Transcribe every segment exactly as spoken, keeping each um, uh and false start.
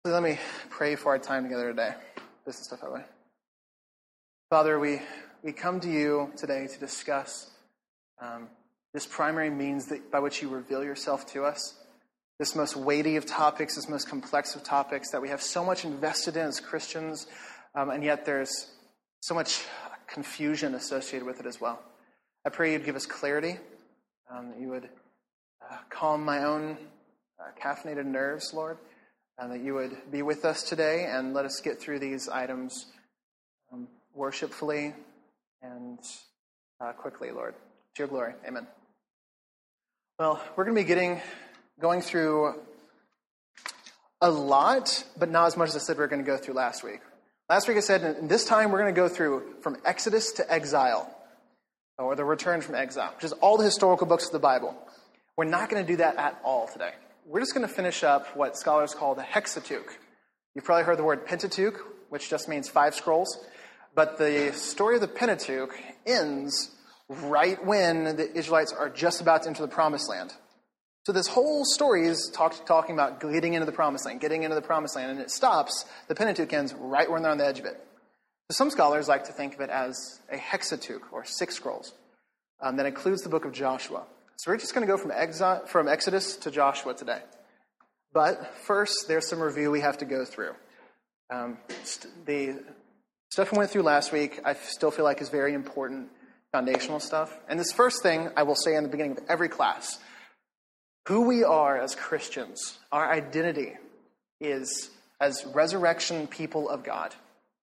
So let me pray for our time together today. This is stuff that way. Father, we, we come to you today to discuss um, this primary means that, by which you reveal yourself to us. This most weighty of topics, this most complex of topics that we have so much invested in as Christians, um, and yet there's so much confusion associated with it as well. I pray you'd give us clarity, um, that you would uh, calm my own uh, caffeinated nerves, Lord, and that you would be with us today and let us get through these items um, worshipfully and uh, quickly, Lord. To your glory. Amen. Well, we're going to be getting going through a lot, but not as much as I said we were going to go through last week. Last week I said, and this time we're going to go through from Exodus to exile, or the return from exile, which is all the historical books of the Bible. We're not going to do that at all today. We're just going to finish up what scholars call the Hexateuch. You've probably heard the word Pentateuch, which just means five scrolls. But the story of the Pentateuch ends right when the Israelites are just about to enter the Promised Land. So this whole story is talk, talking about getting into the Promised Land, getting into the Promised Land, and it stops, the Pentateuch ends right when they're on the edge of it. So some scholars like to think of it as a Hexateuch, or six scrolls, um, that includes the book of Joshua. So we're just going to go from, exile, from Exodus to Joshua today. But first, there's some review we have to go through. Um, st- the stuff we went through last week, I still feel like is very important foundational stuff. And this first thing I will say in the beginning of every class, who we are as Christians, our identity is as resurrection people of God.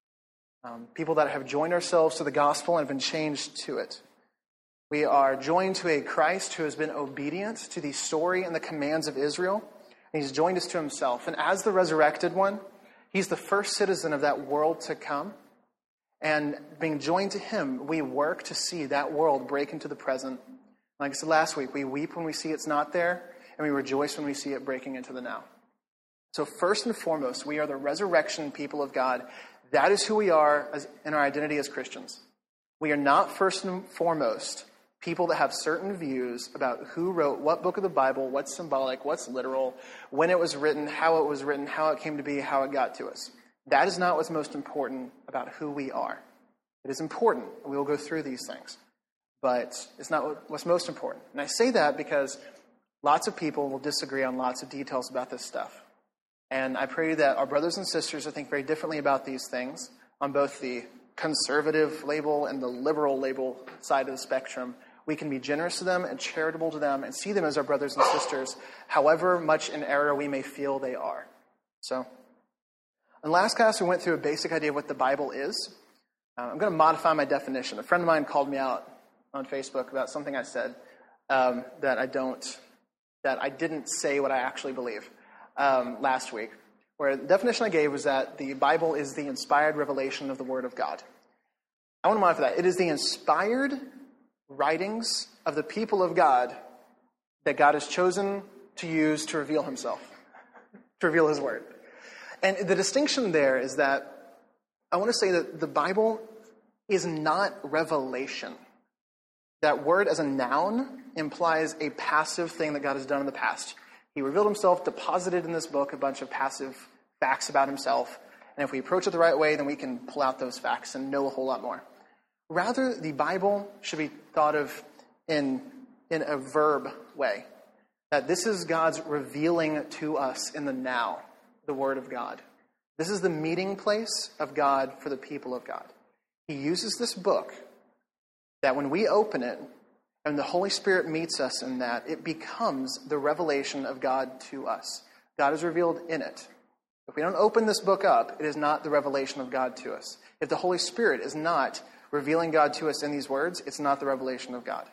Um, people that have joined ourselves to the gospel and have been changed to it. We are joined to a Christ who has been obedient to the story and the commands of Israel. And he's joined us to himself. And as the resurrected one, he's the first citizen of that world to come. And being joined to him, we work to see that world break into the present. Like I said last week, we weep when we see it's not there, and we rejoice when we see it breaking into the now. So first and foremost, we are the resurrection people of God. That is who we are as, in our identity as Christians. We are not first and foremost people that have certain views about who wrote what book of the Bible, what's symbolic, what's literal, when it was written, how it was written, how it came to be, how it got to us. That is not what's most important about who we are. It is important. We will go through these things. But it's not what's most important. And I say that because lots of people will disagree on lots of details about this stuff. And I pray that our brothers and sisters will think very differently about these things on both the conservative label and the liberal label side of the spectrum. We can be generous to them and charitable to them and see them as our brothers and sisters, however much in error we may feel they are. So, in last class, we went through a basic idea of what the Bible is. Uh, I'm going to modify my definition. A friend of mine called me out on Facebook about something I said um, that I don't, that I didn't say what I actually believe um, last week. Where the definition I gave was that the Bible is the inspired revelation of the Word of God. I want to modify that. It is the inspired writings of the people of God that God has chosen to use to reveal himself, to reveal his word. And the distinction there is that I want to say that the Bible is not revelation. That word as a noun implies a passive thing that God has done in the past. He revealed himself, deposited in this book a bunch of passive facts about himself. And if we approach it the right way, then we can pull out those facts and know a whole lot more. Rather, the Bible should be thought of in, in a verb way. That this is God's revealing to us in the now, the Word of God. This is the meeting place of God for the people of God. He uses this book that when we open it and the Holy Spirit meets us in that, it becomes the revelation of God to us. God is revealed in it. If we don't open this book up, it is not the revelation of God to us. If the Holy Spirit is not revealing God to us in these words, it's not the revelation of God.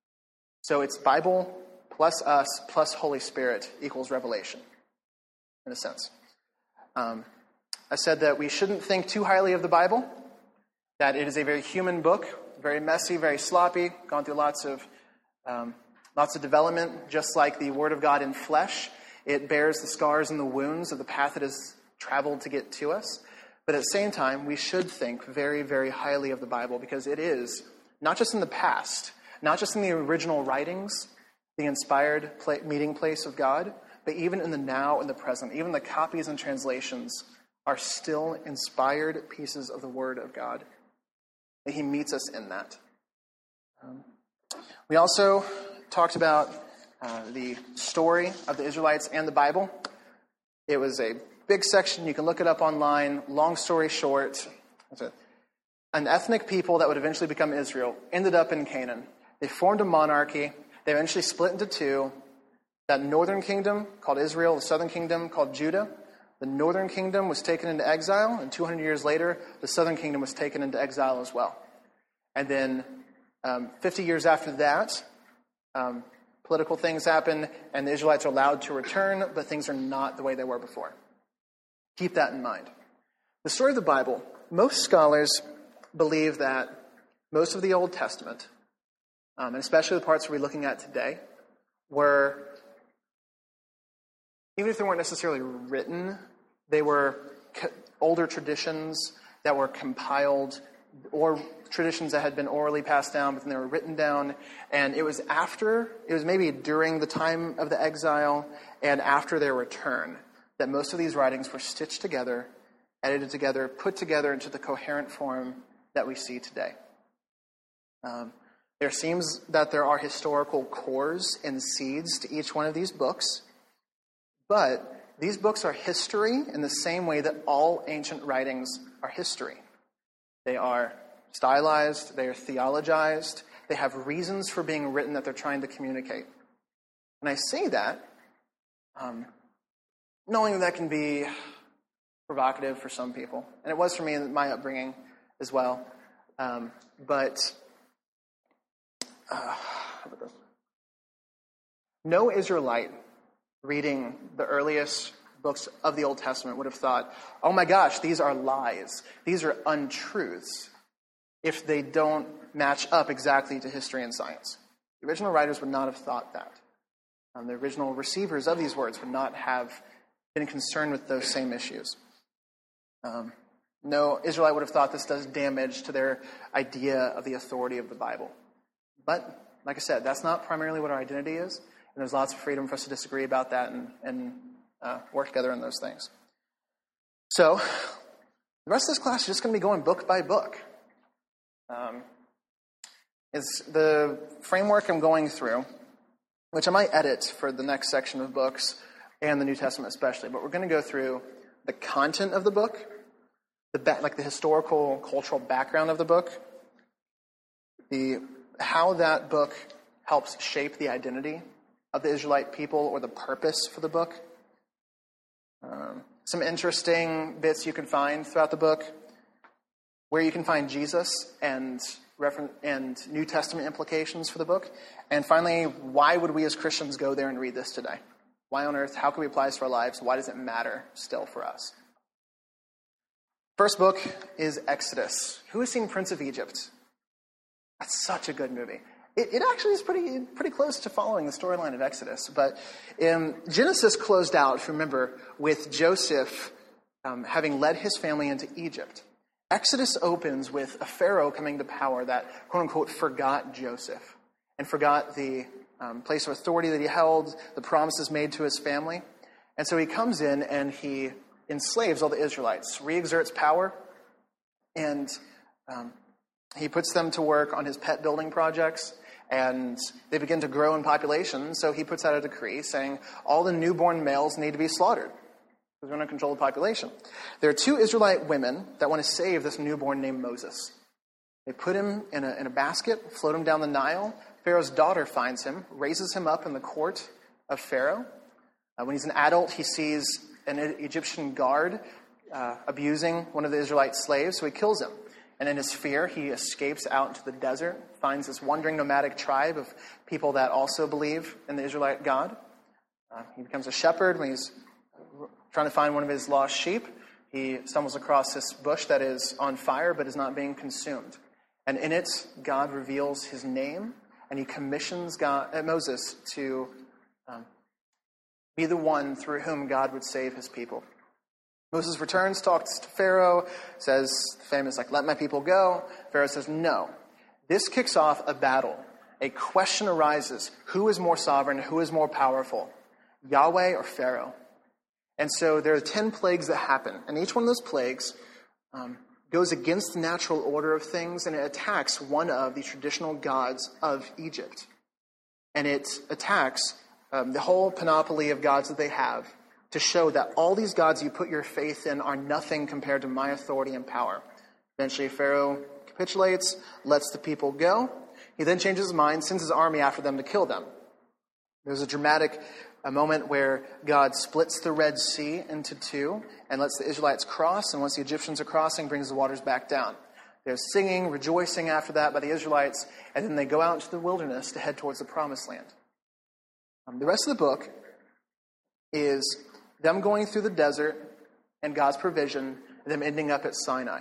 So it's Bible plus us plus Holy Spirit equals revelation, in a sense. Um, I said that we shouldn't think too highly of the Bible, that it is a very human book, very messy, very sloppy, gone through lots of um, lots of development, just like the Word of God in flesh. It bears the scars and the wounds of the path it has traveled to get to us. But at the same time, we should think very, very highly of the Bible because it is, not just in the past, not just in the original writings, the inspired meeting place of God, but even in the now and the present, even the copies and translations are still inspired pieces of the Word of God. That he meets us in that. Um, we also talked about uh, the story of the Israelites and the Bible. It was a big section. You can look it up online. Long story short, an ethnic people that would eventually become Israel ended up in Canaan. They formed a monarchy. They eventually split into two. That northern kingdom called Israel, the southern kingdom called Judah. The northern kingdom was taken into exile, and two hundred years later, the southern kingdom was taken into exile as well. And then um, fifty years after that, um, political things happen, and the Israelites are allowed to return, but things are not the way they were before. Keep that in mind. The story of the Bible, most scholars believe that most of the Old Testament, um, and especially the parts we're looking at today, were, even if they weren't necessarily written, they were co- older traditions that were compiled, or traditions that had been orally passed down, but then they were written down. And it was after, it was maybe during the time of the exile and after their return, that most of these writings were stitched together, edited together, put together into the coherent form that we see today. Um, there seems that there are historical cores and seeds to each one of these books, but these books are history in the same way that all ancient writings are history. They are stylized, they are theologized, they have reasons for being written that they're trying to communicate. And I say that um, knowing that, that can be provocative for some people. And it was for me in my upbringing as well. Um, but uh, how about this? No Israelite reading the earliest books of the Old Testament would have thought, oh my gosh, these are lies. These are untruths if they don't match up exactly to history and science. The original writers would not have thought that. Um, the original receivers of these words would not have been concerned with those same issues. Um, no Israelite would have thought this does damage to their idea of the authority of the Bible. But, like I said, that's not primarily what our identity is, and there's lots of freedom for us to disagree about that and, and uh, work together on those things. So, the rest of this class is just going to be going book by book. Um, it's the framework I'm going through, which I might edit for the next section of books, and the New Testament especially, but we're going to go through the content of the book, the ba- like the historical, cultural background of the book, the how that book helps shape the identity of the Israelite people or the purpose for the book. Um, some interesting bits you can find throughout the book, where you can find Jesus and refer- and New Testament implications for the book. And finally, why would we as Christians go there and read this today? Why on earth? How can we apply this to our lives? Why does it matter still for us? First book is Exodus. Who has seen Prince of Egypt? That's such a good movie. It, it actually is pretty pretty close to following the storyline of Exodus. But um, Genesis closed out, if you remember, with Joseph um, having led his family into Egypt. Exodus opens with a Pharaoh coming to power that, quote-unquote, forgot Joseph and forgot the um, place of authority that he held, the promises made to his family. And so he comes in and he enslaves all the Israelites, re-exerts power, and um, he puts them to work on his pet building projects, and they begin to grow in population. So he puts out a decree saying all the newborn males need to be slaughtered because we're going to control the population. There are two Israelite women that want to save this newborn named Moses. They put him in a, in a basket, float him down the Nile. Pharaoh's daughter finds him, raises him up in the court of Pharaoh. Uh, when he's an adult, he sees an Egyptian guard uh, abusing one of the Israelite slaves, so he kills him. And in his fear, he escapes out into the desert, finds this wandering nomadic tribe of people that also believe in the Israelite God. Uh, he becomes a shepherd. When he's trying to find one of his lost sheep, he stumbles across this bush that is on fire but is not being consumed. And in it, God reveals his name, and he commissions God, uh, Moses to um, be the one through whom God would save his people. Moses returns, talks to Pharaoh, says, the famous, like, let my people go. Pharaoh says, no. This kicks off a battle. A question arises. Who is more sovereign? Who is more powerful? Yahweh or Pharaoh. And so there are ten plagues that happen, and each one of those plagues um, goes against the natural order of things, and it attacks one of the traditional gods of Egypt. And it attacks um, the whole panoply of gods that they have to show that all these gods you put your faith in are nothing compared to my authority and power. Eventually, Pharaoh capitulates, lets the people go. He then changes his mind, sends his army after them to kill them. There's a dramatic a moment where God splits the Red Sea into two and lets the Israelites cross, and once the Egyptians are crossing, brings the waters back down. There's singing, rejoicing after that by the Israelites, and then they go out into the wilderness to head towards the Promised Land. Um, the rest of the book is them going through the desert and God's provision, and them ending up at Sinai.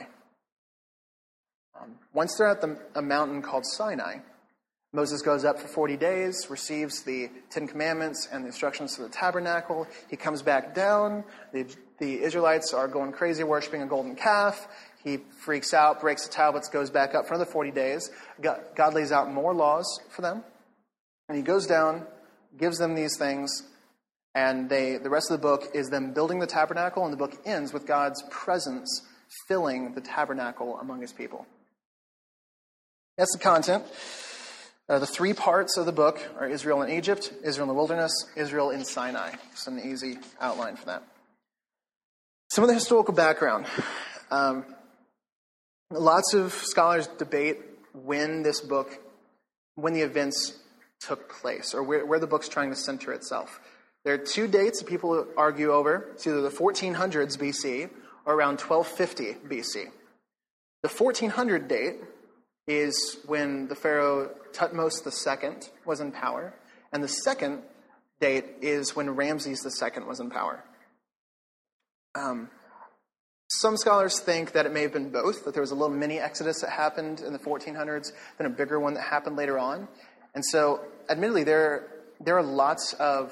Um, once they're at the, a mountain called Sinai, Moses goes up for forty days, receives the Ten Commandments and the instructions for the tabernacle. He comes back down. The, the Israelites are going crazy, worshiping a golden calf. He freaks out, breaks the tablets, goes back up for another forty days. God, God lays out more laws for them. And he goes down, gives them these things, and they the rest of the book is them building the tabernacle, and the book ends with God's presence filling the tabernacle among his people. That's the content. Uh, the three parts of the book are Israel in Egypt, Israel in the wilderness, Israel in Sinai. Just an easy outline for that. Some of the historical background. Um, lots of scholars debate when this book, when the events took place, or where, where the book's trying to center itself. There are two dates that people argue over. It's either the fourteen hundreds B C or around twelve fifty B C. The fourteen hundred date is when the Pharaoh Thutmose the Second was in power, and the second date is when Ramses the Second was in power. Um, some scholars think that it may have been both, that there was a little mini exodus that happened in the fourteen hundreds, then a bigger one that happened later on. And so, admittedly, there, there are lots of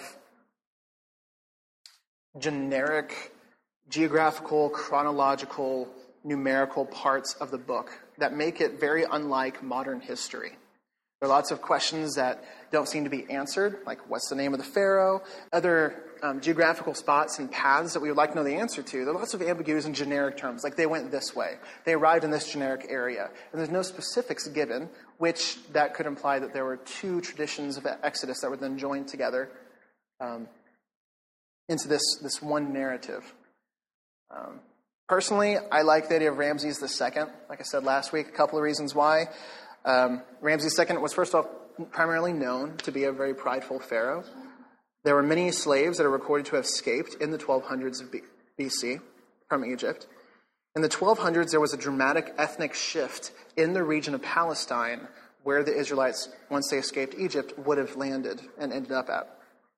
generic, geographical, chronological, numerical parts of the book that make it very unlike modern history. There are lots of questions that don't seem to be answered, like what's the name of the pharaoh, other um, geographical spots and paths that we would like to know the answer to. There are lots of ambiguities in generic terms, like they went this way, they arrived in this generic area, and there's no specifics given, which that could imply that there were two traditions of Exodus that were then joined together um, into this, this one narrative. Um, Personally, I like the idea of Ramses the Second. Like I said last week, a couple of reasons why. Um, Ramses the Second was, first off, primarily known to be a very prideful pharaoh. There were many slaves that are recorded to have escaped in the twelve hundreds of B C from Egypt. In the twelve hundreds, there was a dramatic ethnic shift in the region of Palestine where the Israelites, once they escaped Egypt, would have landed and ended up at.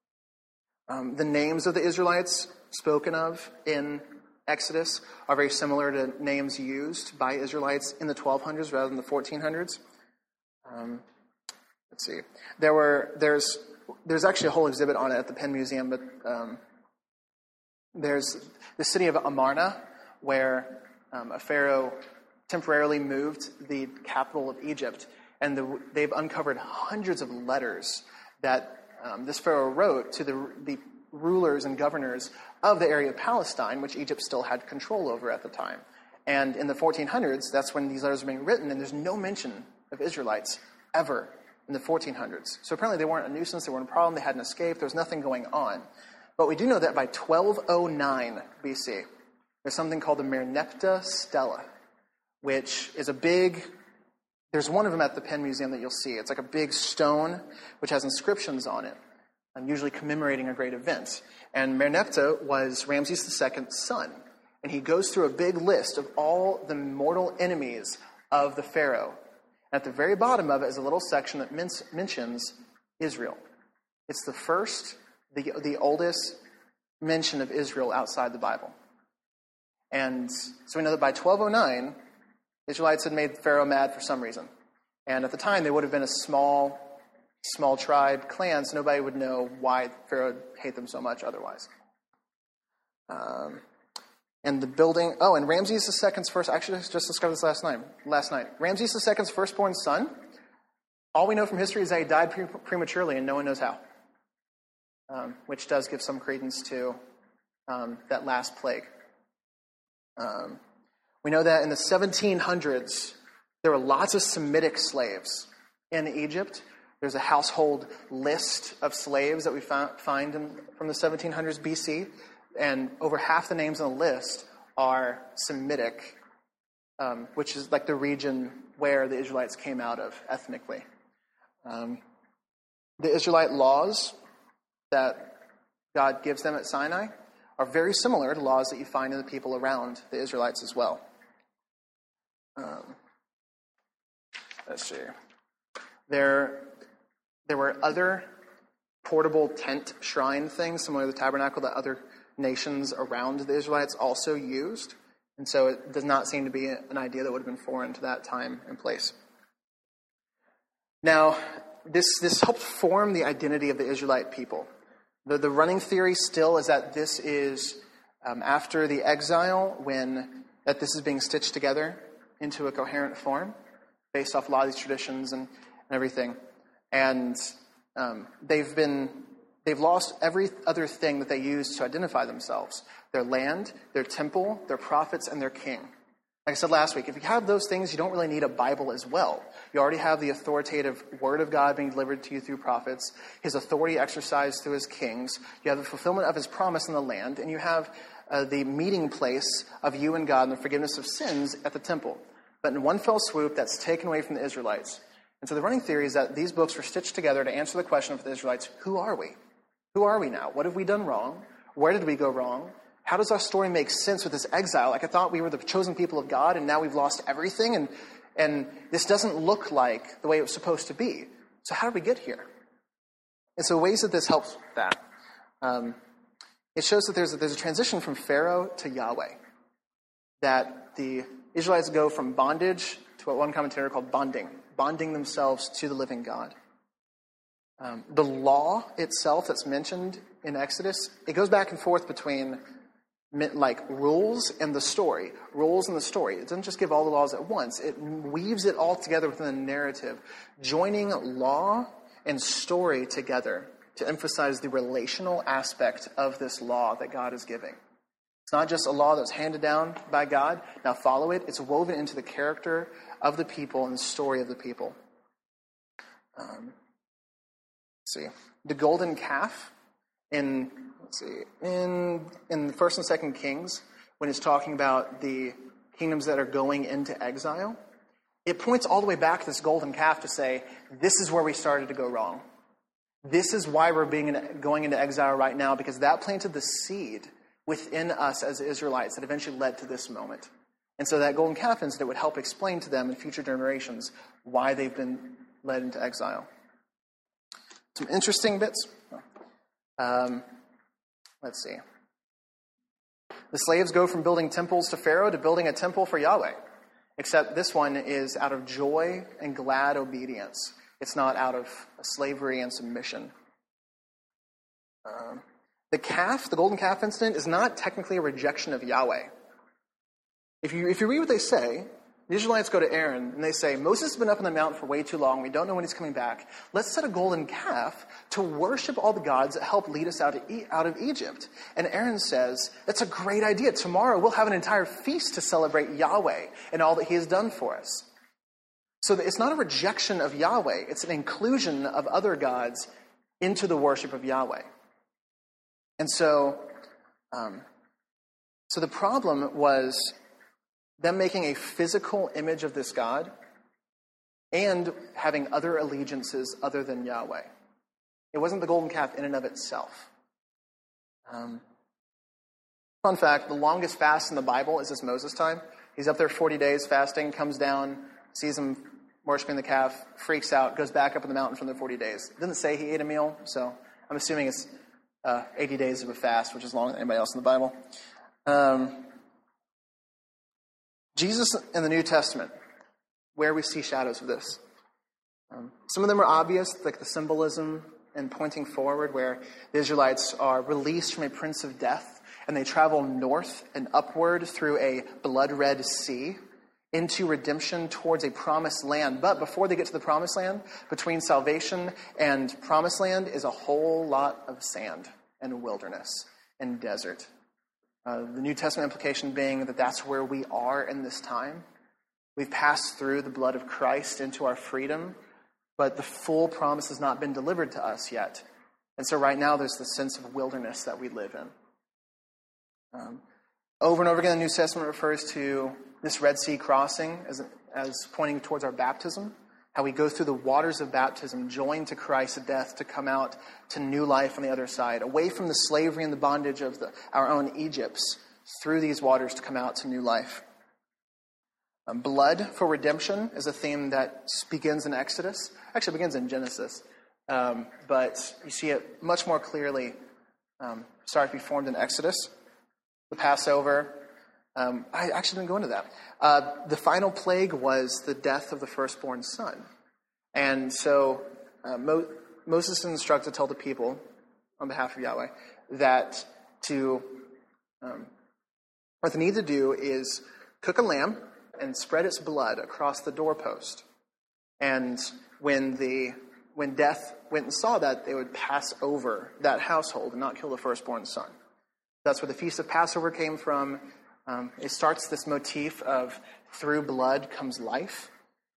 Um, the names of the Israelites spoken of in Exodus are very similar to names used by Israelites in the twelve hundreds rather than the fourteen hundreds. Um, let's see. There were there's there's actually a whole exhibit on it at the Penn Museum, but um, there's the city of Amarna, where um, a pharaoh temporarily moved the capital of Egypt, and the, they've uncovered hundreds of letters that um, this pharaoh wrote to the the rulers and governors of the area of Palestine, which Egypt still had control over at the time. And in the fourteen hundreds, that's when these letters are being written, and there's no mention of Israelites ever in the fourteen hundreds. So apparently they weren't a nuisance, they weren't a problem, they hadn't escaped, there was nothing going on. But we do know that by twelve oh nine B C, there's something called the Merneptah Stela, which is a big, there's one of them at the Penn Museum that you'll see. It's like a big stone which has inscriptions on it, and usually commemorating a great event. And Merneptah was Ramses the Second's son. And he goes through a big list of all the mortal enemies of the pharaoh. And at the very bottom of it is a little section that men- mentions Israel. It's the first, the, the oldest mention of Israel outside the Bible. And so we know that by twelve oh nine, Israelites had made Pharaoh mad for some reason. And at the time, they would have been a small small tribe, clans, nobody would know why Pharaoh would hate them so much otherwise. Um, and the building, oh, and Ramses the Second's first, actually just discovered this last night, last night. Ramses the Second's firstborn son, all we know from history is that he died pre- prematurely and no one knows how. um, which does give some credence to um, that last plague. Um, we know that in the seventeen hundreds, there were lots of Semitic slaves in Egypt. There's a household list of slaves that we find in, from the seventeen hundreds B C, and over half the names on the list are Semitic, um, which is like the region where the Israelites came out of ethnically. Um, the Israelite laws that God gives them at Sinai are very similar to laws that you find in the people around the Israelites as well. Um, let's see. There, there were other portable tent shrine things, similar to the tabernacle, that other nations around the Israelites also used. And so it does not seem to be an idea that would have been foreign to that time and place. Now, this, this helped form the identity of the Israelite people. The, the running theory still is that this is um, after the exile, when that this is being stitched together into a coherent form based off a lot of these traditions and, and everything. And um, they've been they've lost every other thing that they used to identify themselves: their land, their temple, their prophets, and their king. Like I said last week, if you have those things, you don't really need a Bible as well. You already have the authoritative word of God being delivered to you through prophets, his authority exercised through his kings. You have the fulfillment of his promise in the land, and you have uh, the meeting place of you and God and the forgiveness of sins at the temple. But in one fell swoop, that's taken away from the Israelites. And so the running theory is that these books were stitched together to answer the question of the Israelites: who are we? Who are we now? What have we done wrong? Where did we go wrong? How does our story make sense with this exile? Like, I thought we were the chosen people of God, and now we've lost everything, and and this doesn't look like the way it was supposed to be. So how did we get here? And so ways that this helps that. Um, it shows that there's a, there's a transition from Pharaoh to Yahweh. That the Israelites go from bondage to what one commentator called bonding, bonding themselves to the living God. Um, the law itself that's mentioned in Exodus, it goes back and forth between like rules and the story. Rules and the story. It doesn't just give all the laws at once. It weaves it all together within a narrative, joining law and story together to emphasize the relational aspect of this law that God is giving. It's not just a law that's handed down by God. Now follow it. It's woven into the character of the people and the story of the people. Um, let's see. The golden calf in, let's see, in, in the First and Second Kings, when it's talking about the kingdoms that are going into exile, it points all the way back to this golden calf to say, this is where we started to go wrong. This is why we're being in, going into exile right now, because that planted the seed within us as Israelites that eventually led to this moment. And so that golden calf incident would help explain to them in future generations why they've been led into exile. Some interesting bits. Um, let's see. The slaves go from building temples to Pharaoh to building a temple for Yahweh. Except this one is out of joy and glad obedience. It's not out of slavery and submission. Um, the calf, the golden calf incident, is not technically a rejection of Yahweh. If you if you read what they say, the Israelites go to Aaron and they say, Moses has been up on the mountain for way too long. We don't know when he's coming back. Let's set a golden calf to worship all the gods that helped lead us out of, e- out of Egypt. And Aaron says, that's a great idea. Tomorrow we'll have an entire feast to celebrate Yahweh and all that he has done for us. So it's not a rejection of Yahweh. It's an inclusion of other gods into the worship of Yahweh. And so, um, so the problem was them making a physical image of this God and having other allegiances other than Yahweh. It wasn't the golden calf in and of itself. Um, fun fact, the longest fast in the Bible is this Moses time. He's up there forty days fasting, comes down, sees him worshiping the calf, freaks out, goes back up on the mountain for the forty days. It doesn't say he ate a meal, so I'm assuming it's uh, eighty days of a fast, which is longer than anybody else in the Bible. Um, Jesus in the New Testament, where we see shadows of this. Um, some of them are obvious, like the symbolism and pointing forward, where the Israelites are released from a prince of death, and they travel north and upward through a blood-red sea into redemption towards a promised land. But before they get to the promised land, between salvation and promised land is a whole lot of sand and wilderness and desert. Uh, the New Testament implication being that that's where we are in this time. We've passed through the blood of Christ into our freedom, but the full promise has not been delivered to us yet. And so right now there's this sense of wilderness that we live in. Um, over and over again, the New Testament refers to this Red Sea crossing as, as pointing towards our baptism, how we go through the waters of baptism, joined to Christ's death to come out to new life on the other side, away from the slavery and the bondage of the, our own Egypts, through these waters to come out to new life. Um, blood for redemption is a theme that begins in Exodus. Actually, it begins in Genesis. Um, but you see it much more clearly um, start to be formed in Exodus. The Passover. Um, I actually didn't go into that. Uh, the final plague was the death of the firstborn son. And so uh, Mo- Moses is instructed to tell the people, on behalf of Yahweh, that to um, what they need to do is cook a lamb and spread its blood across the doorpost. And when the when death went and saw that, they would pass over that household and not kill the firstborn son. That's where the Feast of Passover came from. Um, it starts this motif of through blood comes life.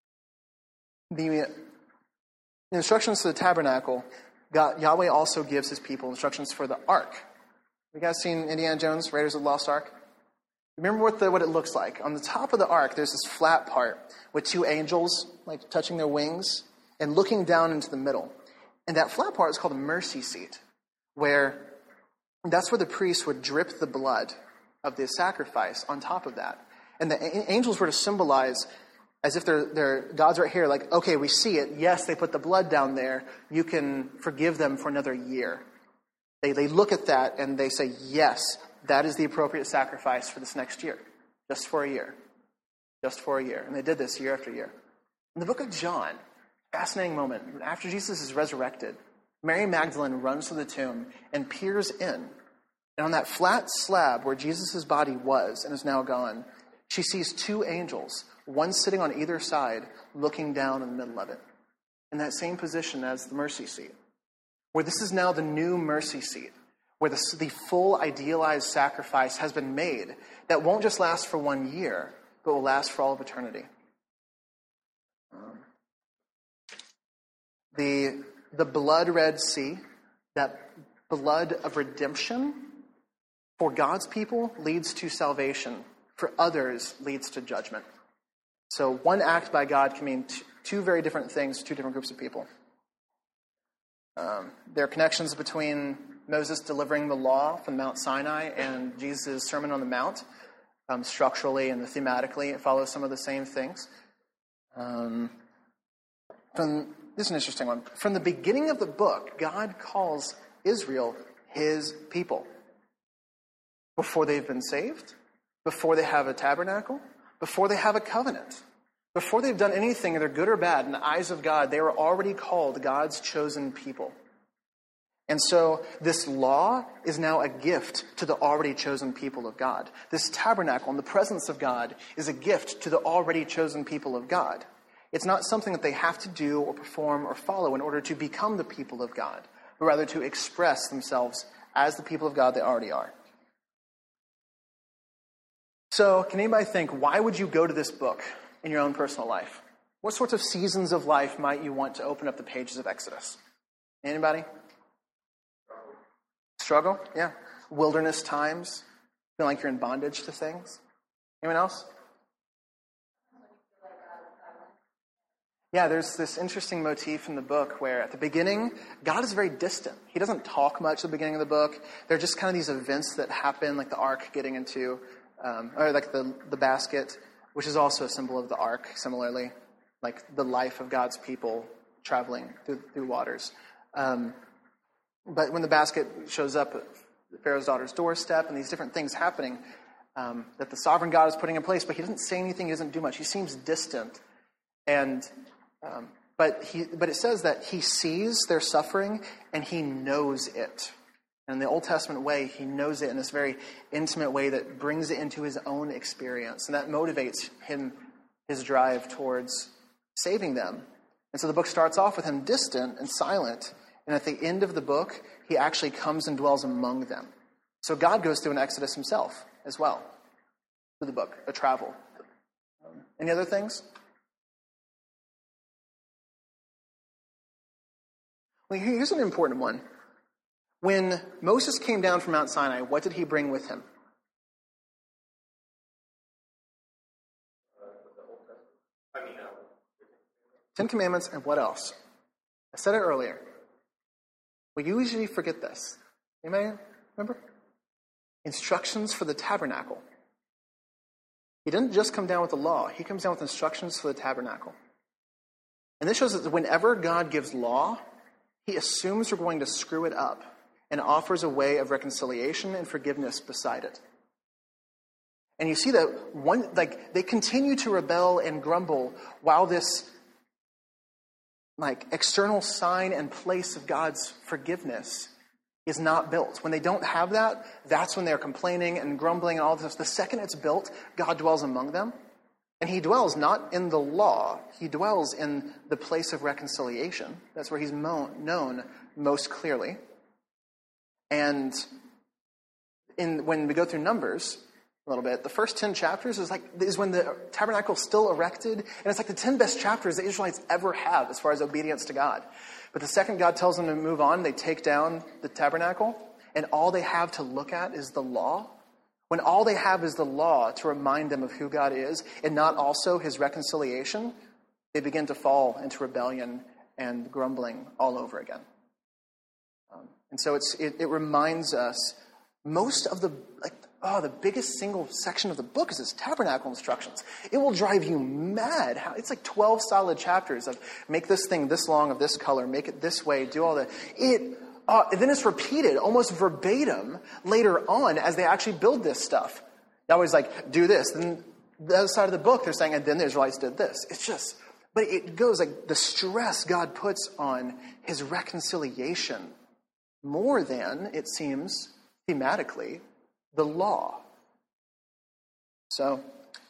The instructions to the tabernacle, God, Yahweh also gives his people instructions for the ark. You guys seen Indiana Jones, Raiders of the Lost Ark? Remember what the what it looks like. On the top of the ark, there's this flat part with two angels like touching their wings and looking down into the middle. And that flat part is called a mercy seat, where that's where the priest would drip the blood of the sacrifice on top of that. And the angels were to symbolize, as if they're, they're God's right here, like, okay, we see it. Yes, they put the blood down there. You can forgive them for another year. They they look at that and they say, yes, that is the appropriate sacrifice for this next year. Just for a year. Just for a year. And they did this year after year. In the book of John, fascinating moment. After Jesus is resurrected, Mary Magdalene runs to the tomb and peers in. And on that flat slab where Jesus' body was and is now gone, she sees two angels, one sitting on either side, looking down in the middle of it. In that same position as the mercy seat. Where this is now the new mercy seat. Where the, the full idealized sacrifice has been made that won't just last for one year, but will last for all of eternity. Um, the, the blood red sea, that blood of redemption, for God's people leads to salvation. For others leads to judgment. So one act by God can mean t- two very different things to two different groups of people. Um, there are connections between Moses delivering the law from Mount Sinai and Jesus' Sermon on the Mount. Um, structurally and thematically, it follows some of the same things. Um, from, this is an interesting one. From the beginning of the book, God calls Israel his people. Before they've been saved, before they have a tabernacle, before they have a covenant, before they've done anything, either good or bad, in the eyes of God, they were already called God's chosen people. And so this law is now a gift to the already chosen people of God. This tabernacle and the presence of God is a gift to the already chosen people of God. It's not something that they have to do or perform or follow in order to become the people of God, but rather to express themselves as the people of God they already are. So, can anybody think, why would you go to this book in your own personal life? What sorts of seasons of life might you want to open up the pages of Exodus? Anybody? Struggle? Yeah. Wilderness times? Feel like you're in bondage to things? Anyone else? Yeah, there's this interesting motif in the book where at the beginning, God is very distant. He doesn't talk much at the beginning of the book. They're just kind of these events that happen, like the ark getting into... Um, or like the the basket, which is also a symbol of the ark, similarly, like the life of God's people traveling through, through waters. Um, but when the basket shows up at Pharaoh's daughter's doorstep and these different things happening um, that the sovereign God is putting in place, but he doesn't say anything, he doesn't do much. He seems distant. And um, but he but it says that he sees their suffering and he knows it. In the Old Testament way, he knows it in this very intimate way that brings it into his own experience. And that motivates him his drive towards saving them. And so the book starts off with him distant and silent, and at the end of the book, he actually comes and dwells among them. So God goes through an exodus himself as well through the book, a travel. Um, any other things? Well, here's an important one. When Moses came down from Mount Sinai, what did he bring with him? Ten Commandments, and what else? I said it earlier. We usually forget this. Anybody remember? Instructions for the tabernacle. He didn't just come down with the law. He comes down with instructions for the tabernacle. And this shows that whenever God gives law, he assumes we're going to screw it up and offers a way of reconciliation and forgiveness beside it. And you see that one, like they continue to rebel and grumble while this like external sign and place of God's forgiveness is not built. When they don't have that, that's when they're complaining and grumbling and all this. The second it's built, God dwells among them. And he dwells not in the law, he dwells in the place of reconciliation. That's where he's mo- known most clearly. And in when we go through Numbers a little bit, the first ten chapters is like is when the tabernacle is still erected, and it's like the ten best chapters the Israelites ever have as far as obedience to God. But the second God tells them to move on, they take down the tabernacle, and all they have to look at is the law. When all they have is the law to remind them of who God is, and not also his reconciliation, they begin to fall into rebellion and grumbling all over again. Um, and so it's it, it reminds us, most of the, like, oh, the biggest single section of the book is this tabernacle instructions. It will drive you mad. How, it's like twelve solid chapters of make this thing this long of this color, make it this way, do all that. It Uh, and then it's repeated almost verbatim later on as they actually build this stuff. They always like, do this. Then the other side of the book, they're saying, and then the Israelites did this. It's just, but it goes like the stress God puts on his reconciliation more than, it seems, thematically, the law. So,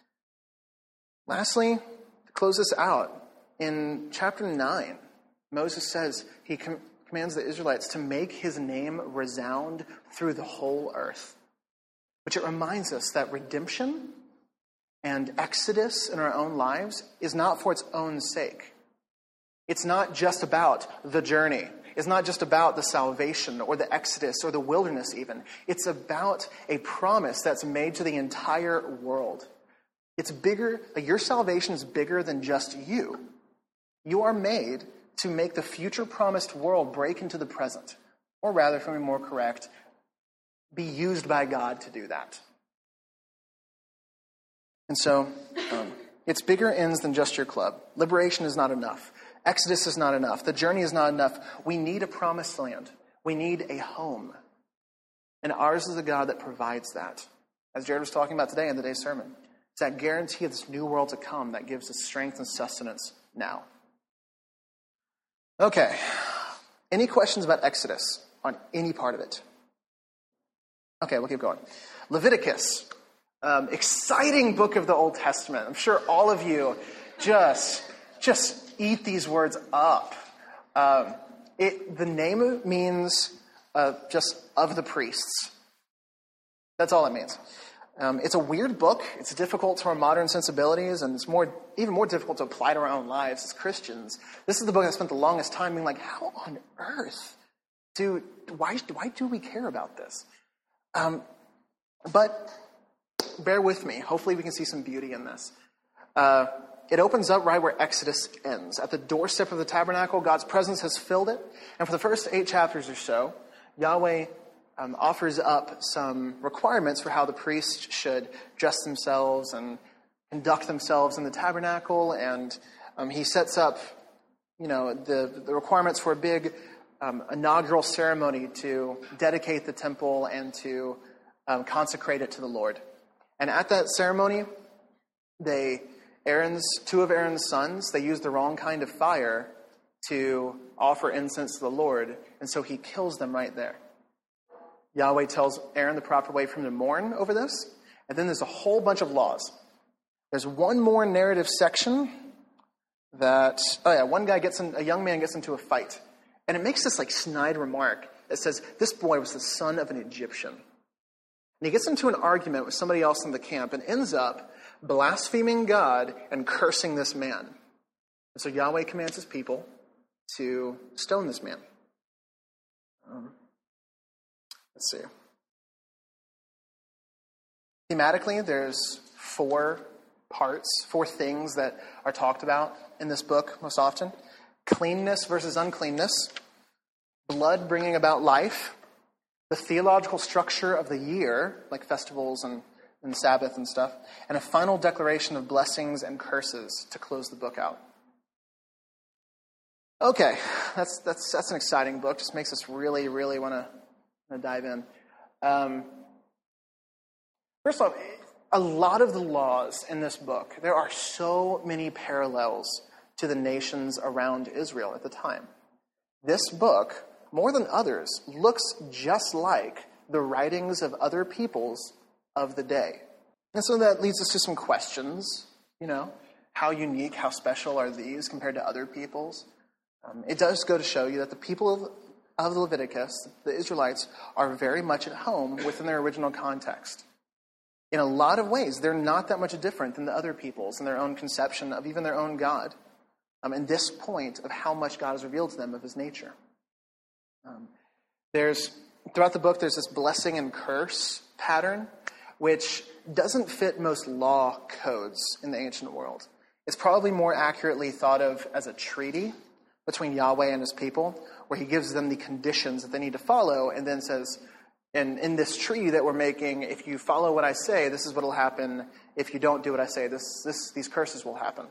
lastly, to close this out, in chapter nine, Moses says he com- commands the Israelites to make his name resound through the whole earth. Which it reminds us that redemption and exodus in our own lives is not for its own sake. It's not just about the journey. It's not just about the salvation or the exodus or the wilderness even. It's about a promise that's made to the entire world. It's bigger, like your salvation is bigger than just you. You are made to make the future promised world break into the present. Or rather, if I'm more correct, be used by God to do that. And so, um, it's bigger ends than just your club. Liberation is not enough. Exodus is not enough. The journey is not enough. We need a promised land. We need a home. And ours is a God that provides that. As Jared was talking about today in today's sermon. It's that guarantee of this new world to come that gives us strength and sustenance now. Okay. Any questions about Exodus on any part of it? Okay, we'll keep going. Leviticus. Um, exciting book of the Old Testament. I'm sure all of you just, just eat these words up. Um, it, the name means uh, just of the priests. That's all it means. Um, it's a weird book. It's difficult to our modern sensibilities, and it's more, even more difficult to apply to our own lives as Christians. This is the book I spent the longest time being like, how on earth do, why, why do we care about this? Um, but bear with me. Hopefully we can see some beauty in this. Uh, it opens up right where Exodus ends. At the doorstep of the tabernacle, God's presence has filled it. And for the first eight chapters or so, Yahweh Um, offers up some requirements for how the priests should dress themselves and conduct themselves in the tabernacle. And um, he sets up, you know, the, the requirements for a big um, inaugural ceremony to dedicate the temple and to um, consecrate it to the Lord. And at that ceremony, they, Aaron's, two of Aaron's sons, they used the wrong kind of fire to offer incense to the Lord. And so he kills them right there. Yahweh tells Aaron the proper way for him to mourn over this. And then there's a whole bunch of laws. There's one more narrative section that, oh yeah, one guy gets in, a young man gets into a fight. And it makes this like snide remark that says, this boy was the son of an Egyptian. And he gets into an argument with somebody else in the camp and ends up blaspheming God and cursing this man. And so Yahweh commands his people to stone this man. Um, let's see. Thematically, there's four parts, four things that are talked about in this book most often. Cleanness versus uncleanness, blood bringing about life, the theological structure of the year, like festivals and, and Sabbath and stuff, and a final declaration of blessings and curses to close the book out. Okay, that's that's that's an exciting book. Just makes us really, really want to dive in. Um, first off, a lot of the laws in this book, there are so many parallels to the nations around Israel at the time. This book, more than others, looks just like the writings of other peoples of the day. And so that leads us to some questions, you know, how unique, how special are these compared to other peoples? Um, it does go to show you that the people of, of Leviticus, the Israelites, are very much at home within their original context. In a lot of ways, they're not that much different than the other peoples in their own conception of even their own God. Um, and this point of how much God has revealed to them of his nature. Um, there's throughout the book, there's this blessing and curse pattern, which doesn't fit most law codes in the ancient world. It's probably more accurately thought of as a treaty between Yahweh and his people, where he gives them the conditions that they need to follow, and then says, and in this treaty that we're making, if you follow what I say, this is what will happen. If you don't do what I say, this, this, these curses will happen.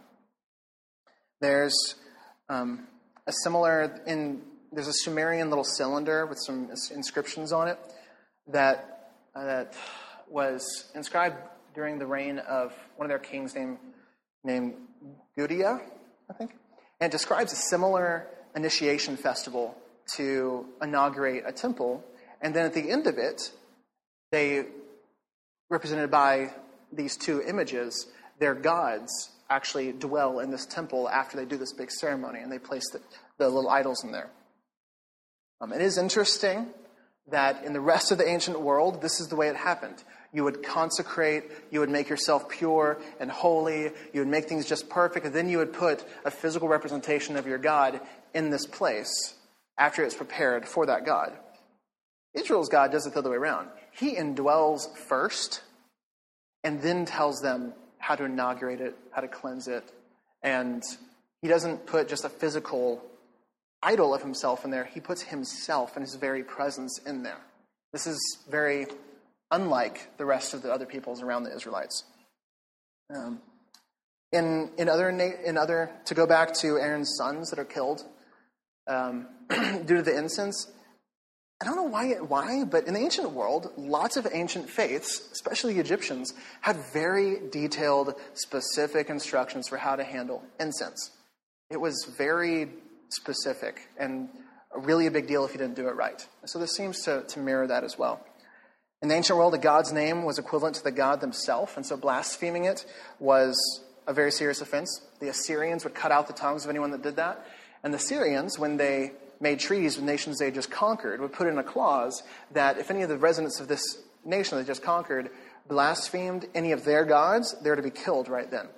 There's um, a similar, in there's a Sumerian little cylinder with some inscriptions on it that uh, that was inscribed during the reign of one of their kings named, named Gudea, I think. And it describes a similar initiation festival to inaugurate a temple. And then at the end of it, they, represented by these two images, their gods actually dwell in this temple after they do this big ceremony, and they place the, the little idols in there. Um, it is interesting that in the rest of the ancient world, this is the way it happened. You would consecrate, you would make yourself pure and holy, you would make things just perfect, and then you would put a physical representation of your God in this place after it's prepared for that God. Israel's God does it the other way around. He indwells first, and then tells them how to inaugurate it, how to cleanse it. And he doesn't put just a physical idol of himself in there. He puts himself and his very presence in there. This is very unlike the rest of the other peoples around the Israelites. Um, in in other in other to go back to Aaron's sons that are killed um, due to the incense. I don't know why, why, but in the ancient world, lots of ancient faiths, especially the Egyptians, had very detailed, specific instructions for how to handle incense. It was very specific and really a big deal if you didn't do it right. So this seems to, to mirror that as well. In the ancient world, a god's name was equivalent to the god themselves, and so blaspheming it was a very serious offense. The Assyrians would cut out the tongues of anyone that did that, and the Syrians, when they made treaties with nations they just conquered, would put in a clause that if any of the residents of this nation they just conquered blasphemed any of their gods, they're to be killed right then.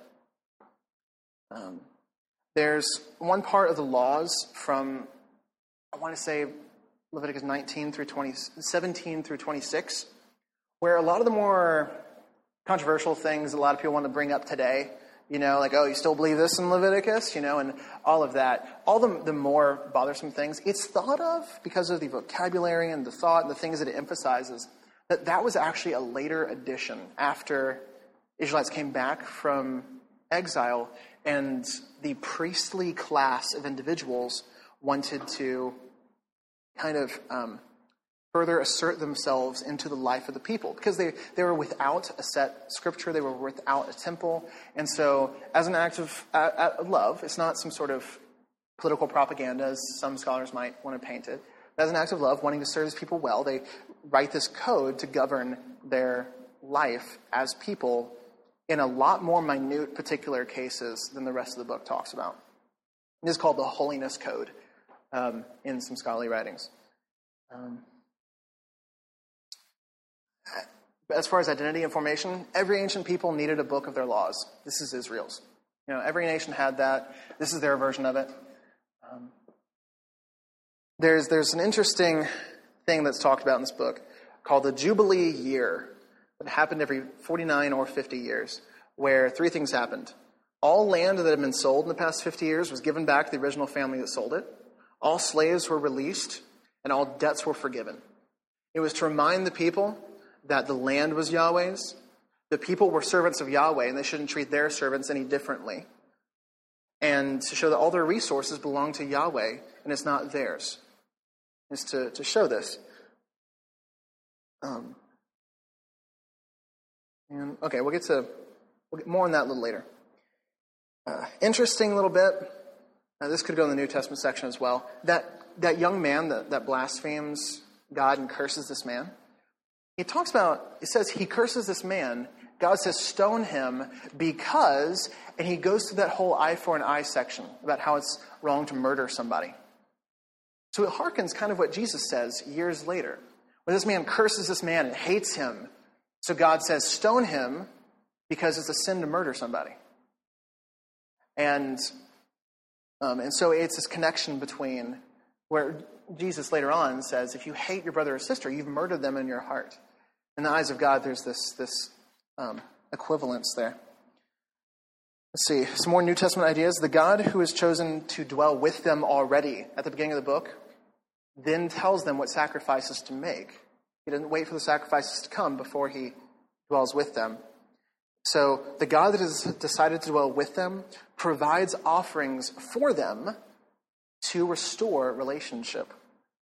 Um, there's one part of the laws from, I want to say, Leviticus nineteen through twenty, seventeen through twenty-six, where a lot of the more controversial things a lot of people want to bring up today, you know, like, oh, you still believe this in Leviticus, you know, and all of that. All the, the more bothersome things, it's thought of because of the vocabulary and the thought and the things that it emphasizes, that that was actually a later addition after Israelites came back from exile and the priestly class of individuals wanted to kind of um, further assert themselves into the life of the people, because they, they were without a set scripture, they were without a temple, and so as an act of uh, love, it's not some sort of political propaganda, as some scholars might want to paint it, but as an act of love, wanting to serve his people well, they write this code to govern their life as people in a lot more minute particular cases than the rest of the book talks about. It is called the Holiness Code um, in some scholarly writings. Um, as far as identity and formation, every ancient people needed a book of their laws. This is Israel's. You know, every nation had that. This is their version of it. Um, there's there's an interesting thing that's talked about in this book called the Jubilee year that happened every forty-nine or fifty years, where three things happened. All land that had been sold in the past fifty years was given back to the original family that sold it. All slaves were released, and all debts were forgiven. It was to remind the people that the land was Yahweh's. The people were servants of Yahweh, and they shouldn't treat their servants any differently. And to show that all their resources belong to Yahweh, and it's not theirs. It's to, to show this. Um, and okay, we'll get to we'll get more on that a little later. Uh, interesting little bit. Uh, this could go in the New Testament section as well. That that young man that, that blasphemes God and curses this man. It talks about, it says he curses this man. God says stone him because, and he goes through that whole eye for an eye section about how it's wrong to murder somebody. So it harkens kind of what Jesus says years later. When this man curses this man and hates him, so God says stone him because it's a sin to murder somebody. And um, and so it's this connection between where Jesus later on says, if you hate your brother or sister, you've murdered them in your heart. In the eyes of God, there's this this um, equivalence there. Let's see, some more New Testament ideas. The God who has chosen to dwell with them already at the beginning of the book then tells them what sacrifices to make. He doesn't wait for the sacrifices to come before he dwells with them. So the God that has decided to dwell with them provides offerings for them to restore relationship.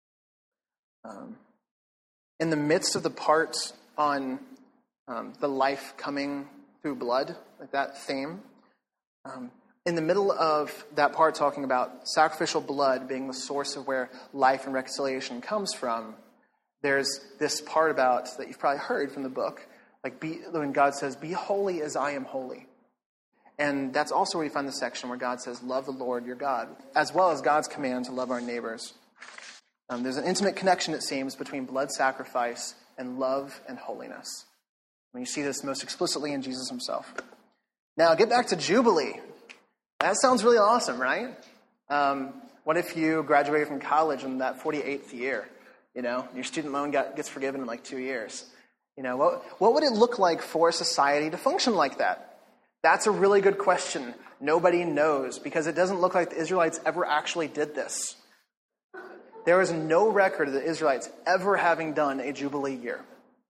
Um, in the midst of the part on um, the life coming through blood, like that theme, um, in the middle of that part talking about sacrificial blood being the source of where life and reconciliation comes from, there's this part about, that you've probably heard from the book, like be, when God says, be holy as I am holy. And that's also where you find the section where God says, love the Lord your God, as well as God's command to love our neighbors. Um, there's an intimate connection, it seems, between blood sacrifice and love and holiness. And you see this most explicitly in Jesus himself. Now, get back to Jubilee. That sounds really awesome, right? Um, what if you graduated from college in that forty-eighth year? You know, your student loan got, gets forgiven in like two years. You know, what, what would it look like for a society to function like that? That's a really good question. Nobody knows, because it doesn't look like the Israelites ever actually did this. There is no record of the Israelites ever having done a Jubilee year.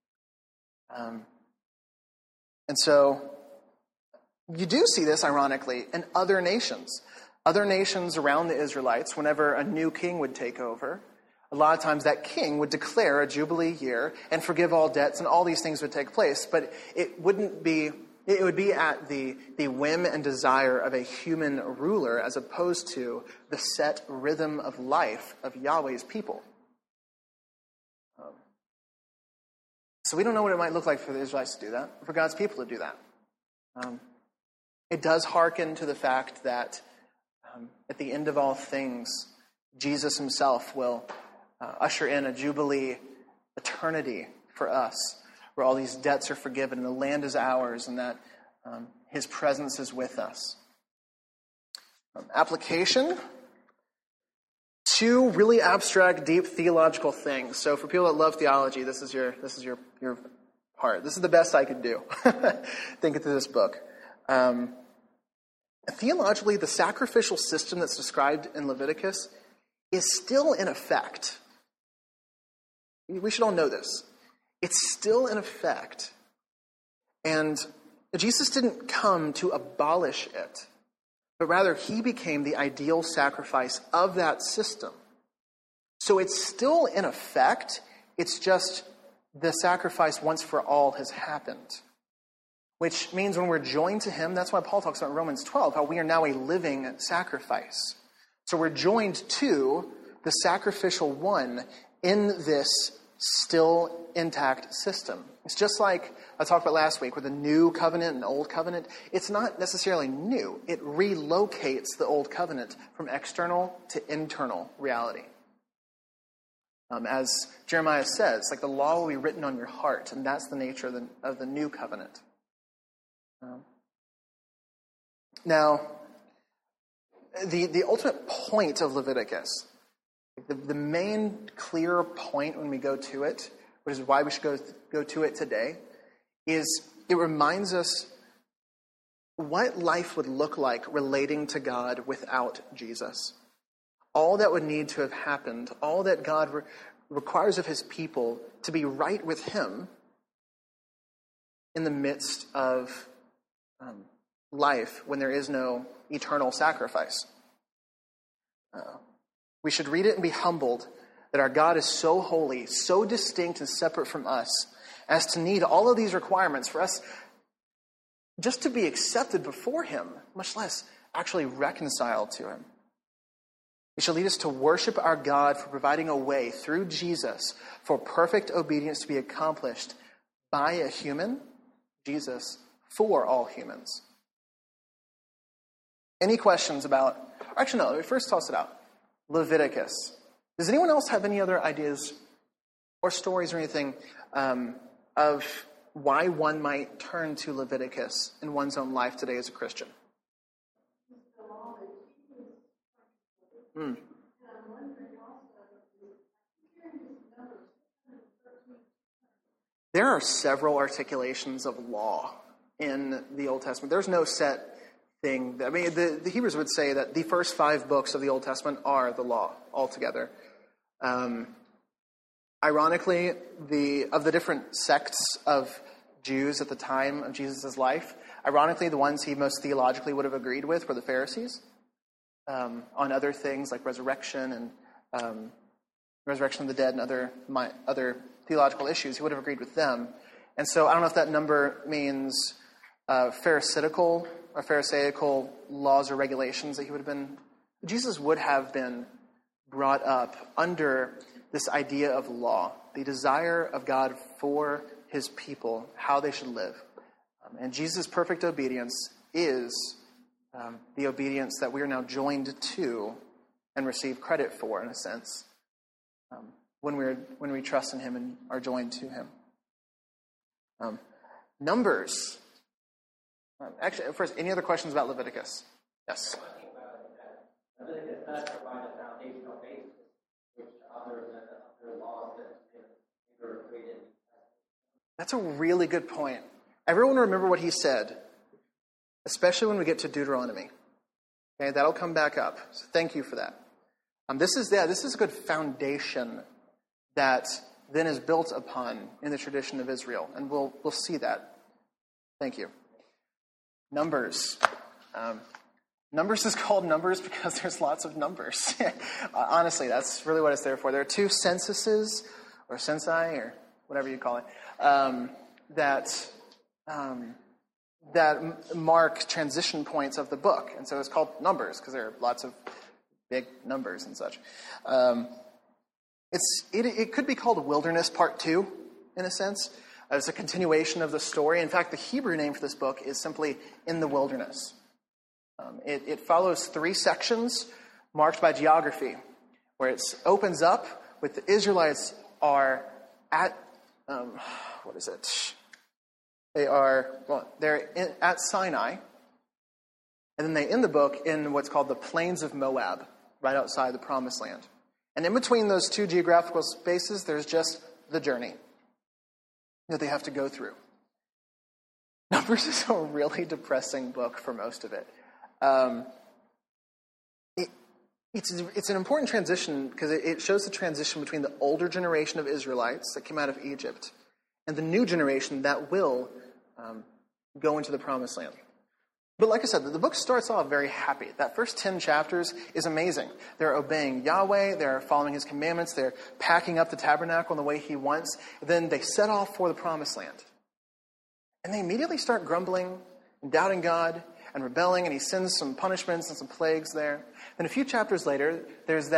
Um, and so you do see this, ironically, in other nations. Other nations around the Israelites, whenever a new king would take over, a lot of times that king would declare a Jubilee year and forgive all debts, and all these things would take place. But it wouldn't be, it would be at the, the whim and desire of a human ruler as opposed to the set rhythm of life of Yahweh's people. Um, so we don't know what it might look like for the Israelites to do that, for God's people to do that. Um, it does hearken to the fact that um, at the end of all things, Jesus himself will Uh, usher in a Jubilee eternity for us, where all these debts are forgiven and the land is ours, and that um, his presence is with us. Um, application. Two really abstract, deep theological things. So for people that love theology, this is your this is your, your part. This is the best I could do, thinking through this book. Um, theologically, the sacrificial system that's described in Leviticus is still in effect. We should all know this. It's still in effect. And Jesus didn't come to abolish it, but rather he became the ideal sacrifice of that system. So it's still in effect. It's just the sacrifice once for all has happened. Which means when we're joined to him, that's why Paul talks about in Romans twelve, how we are now a living sacrifice. So we're joined to the sacrificial one in this still intact system. It's just like I talked about last week with the new covenant and old covenant. It's not necessarily new. It relocates the old covenant from external to internal reality. Um, as Jeremiah says, like the law will be written on your heart, and that's the nature of the, of the new covenant. Um, now, the, the ultimate point of Leviticus, The, the main clear point when we go to it, which is why we should go, go to it today, is it reminds us what life would look like relating to God without Jesus. All that would need to have happened, all that God re- requires of his people to be right with him in the midst of um, life when there is no eternal sacrifice. Uh, We should read it and be humbled that our God is so holy, so distinct and separate from us, as to need all of these requirements for us just to be accepted before him, much less actually reconciled to him. It should lead us to worship our God for providing a way through Jesus for perfect obedience to be accomplished by a human, Jesus, for all humans. Any questions about... Actually, no, let me first toss it out. Leviticus. Does anyone else have any other ideas or stories or anything um, of why one might turn to Leviticus in one's own life today as a Christian? Hmm. There are several articulations of law in the Old Testament. There's no set thing. I mean, the, the Hebrews would say that the first five books of the Old Testament are the law altogether. Um, ironically, the of the different sects of Jews at the time of Jesus' life, ironically, the ones he most theologically would have agreed with were the Pharisees. Um, on other things like resurrection and um, resurrection of the dead and other my, other theological issues, he would have agreed with them. And so I don't know if that number means uh, pharisaical or pharisaical laws or regulations that he would have been... Jesus would have been brought up under this idea of law, the desire of God for his people, how they should live. Um, and Jesus' perfect obedience is um, the obedience that we are now joined to and receive credit for, in a sense, um, when we're when we trust in him and are joined to him. Um, Numbers. Um, actually, first, any other questions about Leviticus? Yes. Leviticus does provide a foundational basis, which other than other laws that were created. That's a really good point. Everyone remember what he said, especially when we get to Deuteronomy. Okay, that'll come back up. So thank you for that. Um, this is yeah, this is a good foundation that then is built upon in the tradition of Israel, and we'll we'll see that. Thank you. Numbers. Um, numbers is called Numbers because there's lots of numbers. Honestly, that's really what it's there for. There are two censuses, or censi, or whatever you call it, um, that um, that m- mark transition points of the book, and so it's called Numbers because there are lots of big numbers and such. Um, it's it, it could be called Wilderness Part Two, in a sense. Uh, it's a continuation of the story. In fact, the Hebrew name for this book is simply In the Wilderness. Um, it, it follows three sections marked by geography, where it opens up with the Israelites are at, um, what is it? They are, well, they're in, at Sinai, and then they end the book in what's called the Plains of Moab, right outside the Promised Land. And in between those two geographical spaces, there's just the journey that they have to go through. Numbers is a really depressing book for most of it. Um, it it's, it's an important transition because it, it shows the transition between the older generation of Israelites that came out of Egypt and the new generation that will um, go into the Promised Land. But like I said, the book starts off very happy. That first ten chapters is amazing. They're obeying Yahweh. They're following his commandments. They're packing up the tabernacle in the way he wants. Then they set off for the Promised Land. And they immediately start grumbling and doubting God and rebelling, and he sends some punishments and some plagues there. Then a few chapters later, there's that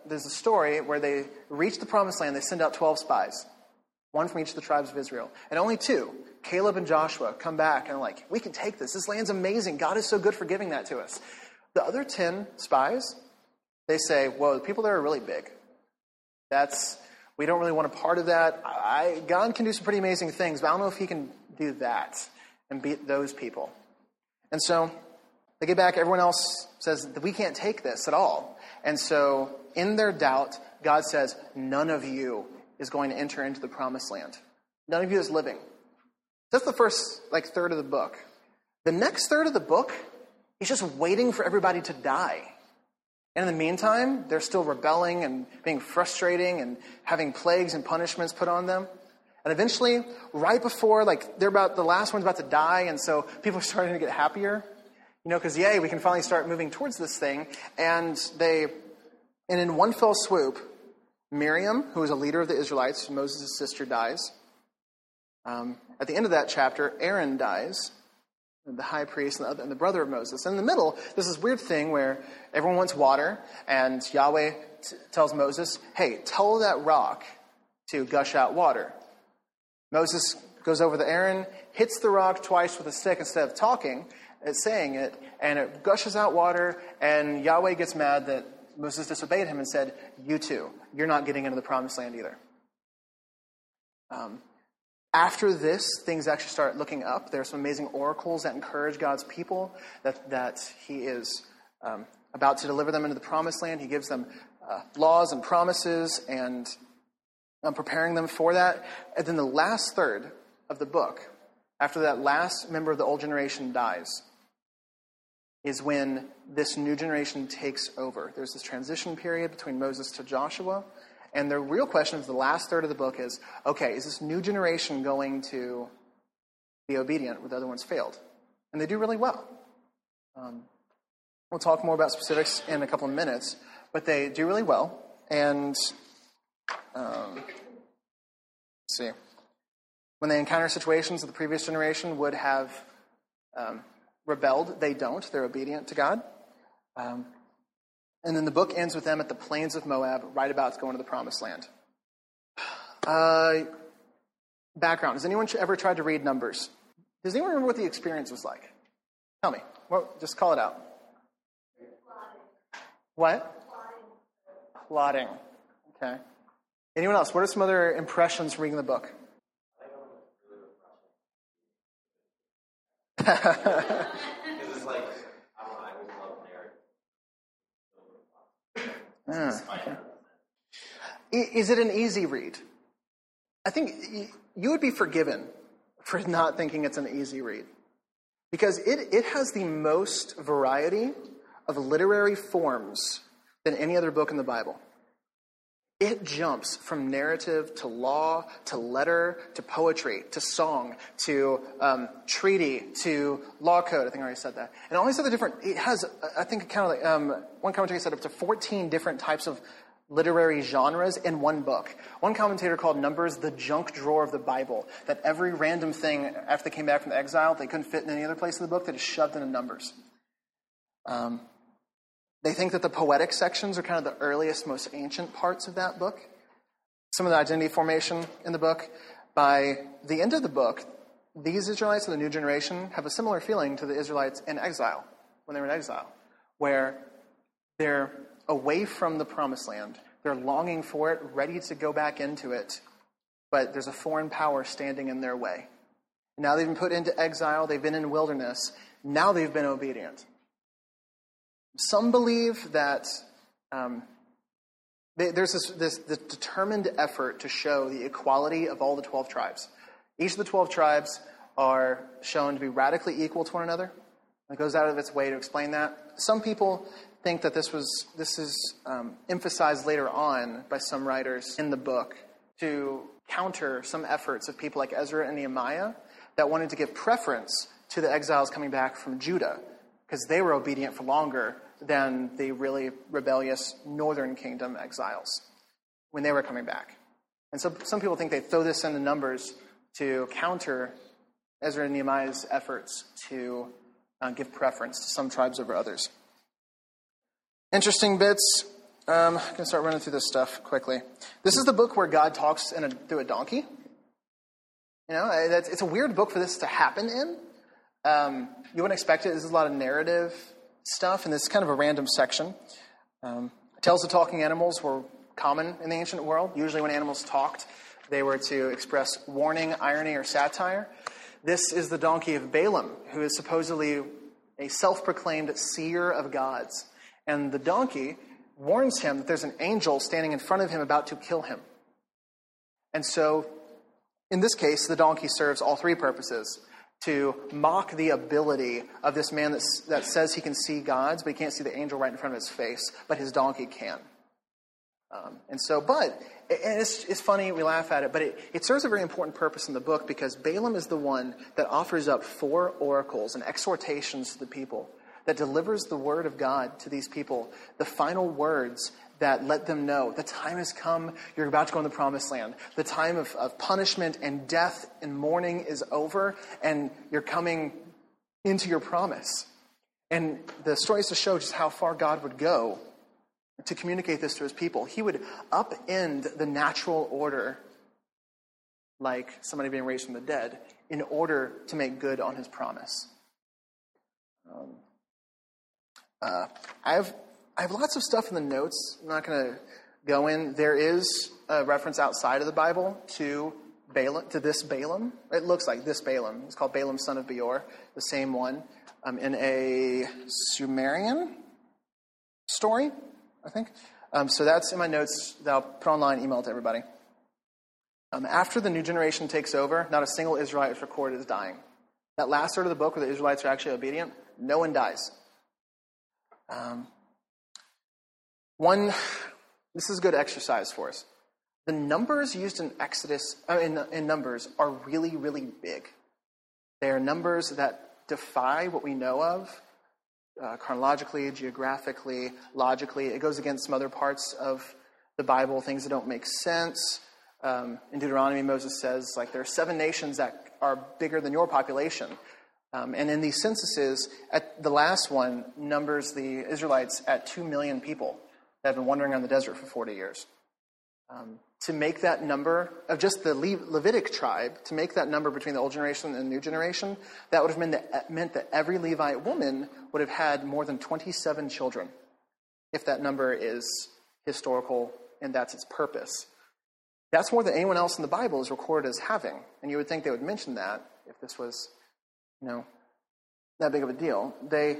there's a story where they reach the promised land. They send out twelve spies, one from each of the tribes of Israel. And only two, Caleb and Joshua, come back and are like, we can take this. This land's amazing. God is so good for giving that to us. The other ten spies, they say, whoa, the people there are really big. That's, we don't really want a part of that. I, God can do some pretty amazing things, but I don't know if he can do that and beat those people. And so they get back. Everyone else says that we can't take this at all. And so in their doubt, God says, none of you is going to enter into the promised land. None of you is living. That's the first like third of the book. The next third of the book is just waiting for everybody to die. And in the meantime, they're still rebelling and being frustrating and having plagues and punishments put on them. And eventually, right before, like, they're about, the last one's about to die, and so people are starting to get happier. You know, because, yay, we can finally start moving towards this thing. And they, and in one fell swoop, Miriam, who was a leader of the Israelites, Moses' sister, dies. Um, at the end of that chapter, Aaron dies, the high priest and the, and the brother of Moses. And in the middle, there's this weird thing where everyone wants water, and Yahweh t- tells Moses, hey, tell that rock to gush out water. Moses goes over to Aaron, hits the rock twice with a stick instead of talking, it's saying it, and it gushes out water, and Yahweh gets mad that Moses disobeyed him and said, you too, you're not getting into the promised land either. Um, after this, things actually start looking up. There are some amazing oracles that encourage God's people that, that he is um, about to deliver them into the promised land. He gives them uh, laws and promises and um, preparing them for that. And then the last third of the book, after that last member of the old generation dies, is when this new generation takes over. There's this transition period between Moses to Joshua. And the real question of the last third of the book is, okay, is this new generation going to be obedient where the other ones failed? And they do really well. Um, we'll talk more about specifics in a couple of minutes, but they do really well. And um, let's see. When they encounter situations that the previous generation would have um, rebelled, they don't. They're obedient to God. Um, and then the book ends with them at the plains of Moab, right about to go into the promised land. Uh, background. Has anyone ever tried to read Numbers? Does anyone remember what the experience was like? Tell me. Well, just call it out. What? Plotting. Okay. Anyone else? What are some other impressions from reading the book? Because it's like, I don't know, I always love narrative. Ah, okay. Is it an easy read? I think you would be forgiven for not thinking it's an easy read. Because it, it has the most variety of literary forms than any other book in the Bible. It jumps from narrative to law, to letter, to poetry, to song, to um, treaty, to law code. I think I already said that. And all these other different, it has, I think, kind of like, um, one commentator said up to fourteen different types of literary genres in one book. One commentator called Numbers the junk drawer of the Bible, that every random thing after they came back from the exile they couldn't fit in any other place in the book, they just shoved into Numbers. Um, They think that the poetic sections are kind of the earliest, most ancient parts of that book. Some of the identity formation in the book. By the end of the book, these Israelites of the new generation have a similar feeling to the Israelites in exile, when they were in exile, where they're away from the promised land. They're longing for it, ready to go back into it, but there's a foreign power standing in their way. Now they've been put into exile, they've been in wilderness, now they've been obedient. Some believe that um, they, there's this, this, this determined effort to show the equality of all the twelve tribes. Each of the twelve tribes are shown to be radically equal to one another. It goes out of its way to explain that. Some people think that this was this is um, emphasized later on by some writers in the book to counter some efforts of people like Ezra and Nehemiah that wanted to give preference to the exiles coming back from Judah because they were obedient for longer than the really rebellious northern kingdom exiles when they were coming back. And so some people think they throw this in the Numbers to counter Ezra and Nehemiah's efforts to uh, give preference to some tribes over others. Interesting bits. Um, I'm going to start running through this stuff quickly. This is the book where God talks in a, through a donkey. You know, that's, it's a weird book for this to happen in. Um, you wouldn't expect it. There's a lot of narrative stuff, and this is kind of a random section. Um, tales of talking animals were common in the ancient world. Usually when animals talked, they were to express warning, irony, or satire. This is the donkey of Balaam, who is supposedly a self-proclaimed seer of gods. And the donkey warns him that there's an angel standing in front of him about to kill him. And so, in this case, the donkey serves all three purposes: to mock the ability of this man that, that says he can see gods, but he can't see the angel right in front of his face, but his donkey can. Um, and so, but, and it's, it's funny, we laugh at it, but it, it serves a very important purpose in the book, because Balaam is the one that offers up four oracles and exhortations to the people, that delivers the word of God to these people, the final words that let them know the time has come, you're about to go in the promised land. The time of, of punishment and death and mourning is over, and you're coming into your promise. And the story is to show just how far God would go to communicate this to his people. He would upend the natural order, like somebody being raised from the dead, in order to make good on his promise. Um, uh, I have I have lots of stuff in the notes. I'm not going to go in. There is a reference outside of the Bible to Balaam, to this Balaam. It looks like this Balaam. It's called Balaam, son of Beor, the same one, um, in a Sumerian story, I think. Um, so that's in my notes that I'll put online, email to everybody. Um, after the new generation takes over, not a single Israelite is recorded as dying. That last third of the book where the Israelites are actually obedient, no one dies. Um, one, this is good exercise for us. The numbers used in Exodus, uh, in, in Numbers, are really, really big. They are numbers that defy what we know of, uh, chronologically, geographically, logically. It goes against some other parts of the Bible, things that don't make sense. Um, in Deuteronomy, Moses says, like, there are seven nations that are bigger than your population. Um, and in these censuses, at the last one numbers the Israelites at two million people that have been wandering around the desert for forty years. Um, to make that number of just the Le- Levitic tribe, to make that number between the old generation and the new generation, that would have meant that, meant that every Levite woman would have had more than twenty-seven children, if that number is historical and that's its purpose. That's more than anyone else in the Bible is recorded as having. And you would think they would mention that if this was, you know, that big of a deal. They,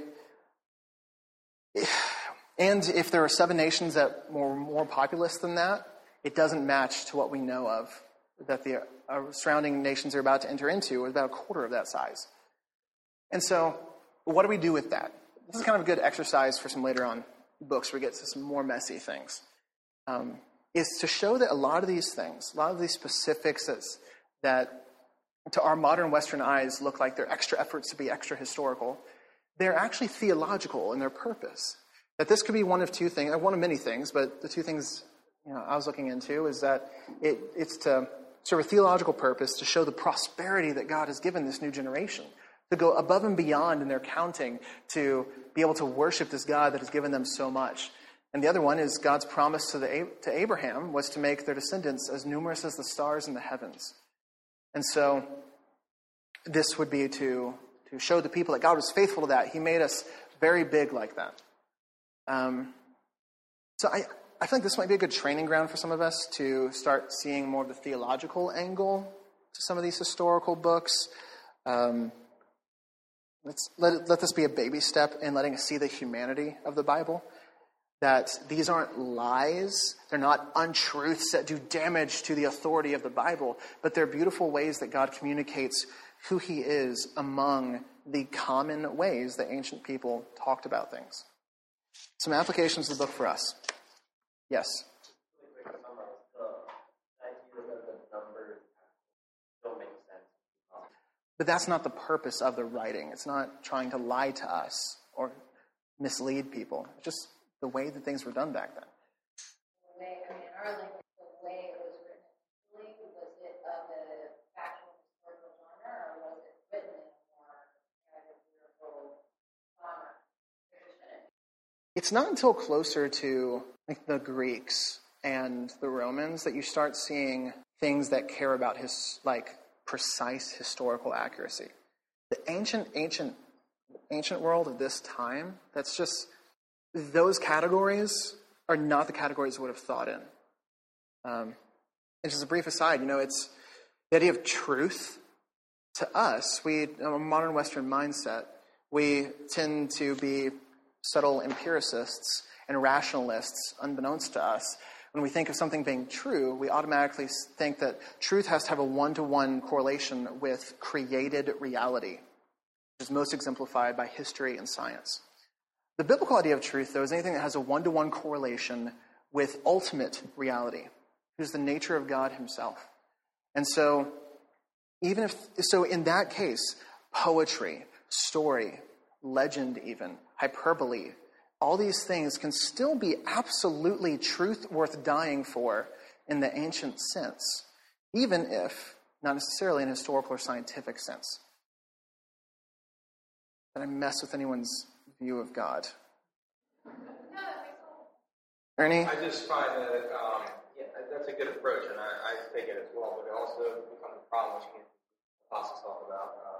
and if there are seven nations that were more populous than that, it doesn't match to what we know of that the uh, surrounding nations are about to enter into, is about a quarter of that size. And so, what do we do with that? This is kind of a good exercise for some later on books where we get to some more messy things. Um, is to show that a lot of these things, a lot of these specifics that's, that to our modern Western eyes look like they're extra efforts to be extra historical, they're actually theological in their purpose. That this could be one of two things, one of many things, but the two things you know, I was looking into is that it, it's to serve a theological purpose to show the prosperity that God has given this new generation, to go above and beyond in their counting, to be able to worship this God that has given them so much. And the other one is God's promise to, the, to Abraham was to make their descendants as numerous as the stars in the heavens. And so this would be to, to show the people that God was faithful to that. He made us very big like that. Um, so I, I think this might be a good training ground for some of us to start seeing more of the theological angle to some of these historical books. Um, let's let, it, let this be a baby step in letting us see the humanity of the Bible. That these aren't lies, they're not untruths that do damage to the authority of the Bible, but they're beautiful ways that God communicates who he is among the common ways that ancient people talked about things. Some applications of the book for us. Yes? Really quick summary. The idea that the numbers don't make sense. But that's not the purpose of the writing. It's not trying to lie to us or mislead people. It's just the way that things were done back then. The way, I mean, in our language, the way it was written initially, was it of the factual historical genre, or was it written in a more narrative, lyrical genre tradition? It's not until closer to like the Greeks and the Romans that you start seeing things that care about his like precise historical accuracy. The ancient, ancient, ancient world of this time, that's just, those categories are not the categories we would have thought in. Um, and just a brief aside, you know, it's the idea of truth. To us, we, in a modern Western mindset, we tend to be subtle empiricists and rationalists, unbeknownst to us. When we think of something being true, we automatically think that truth has to have a one-to-one correlation with created reality, which is most exemplified by history and science. The biblical idea of truth, though, is anything that has a one-to-one correlation with ultimate reality, who's the nature of God himself. And so, even if, so in that case, poetry, story, legend even, hyperbole, all these things can still be absolutely truth worth dying for in the ancient sense, even if not necessarily in a historical or scientific sense. Did I mess with anyone's view of God? Ernie? I just find that um, yeah, that's a good approach, and I, I take it as well, but it also becomes a problem which apostles talk about. Um,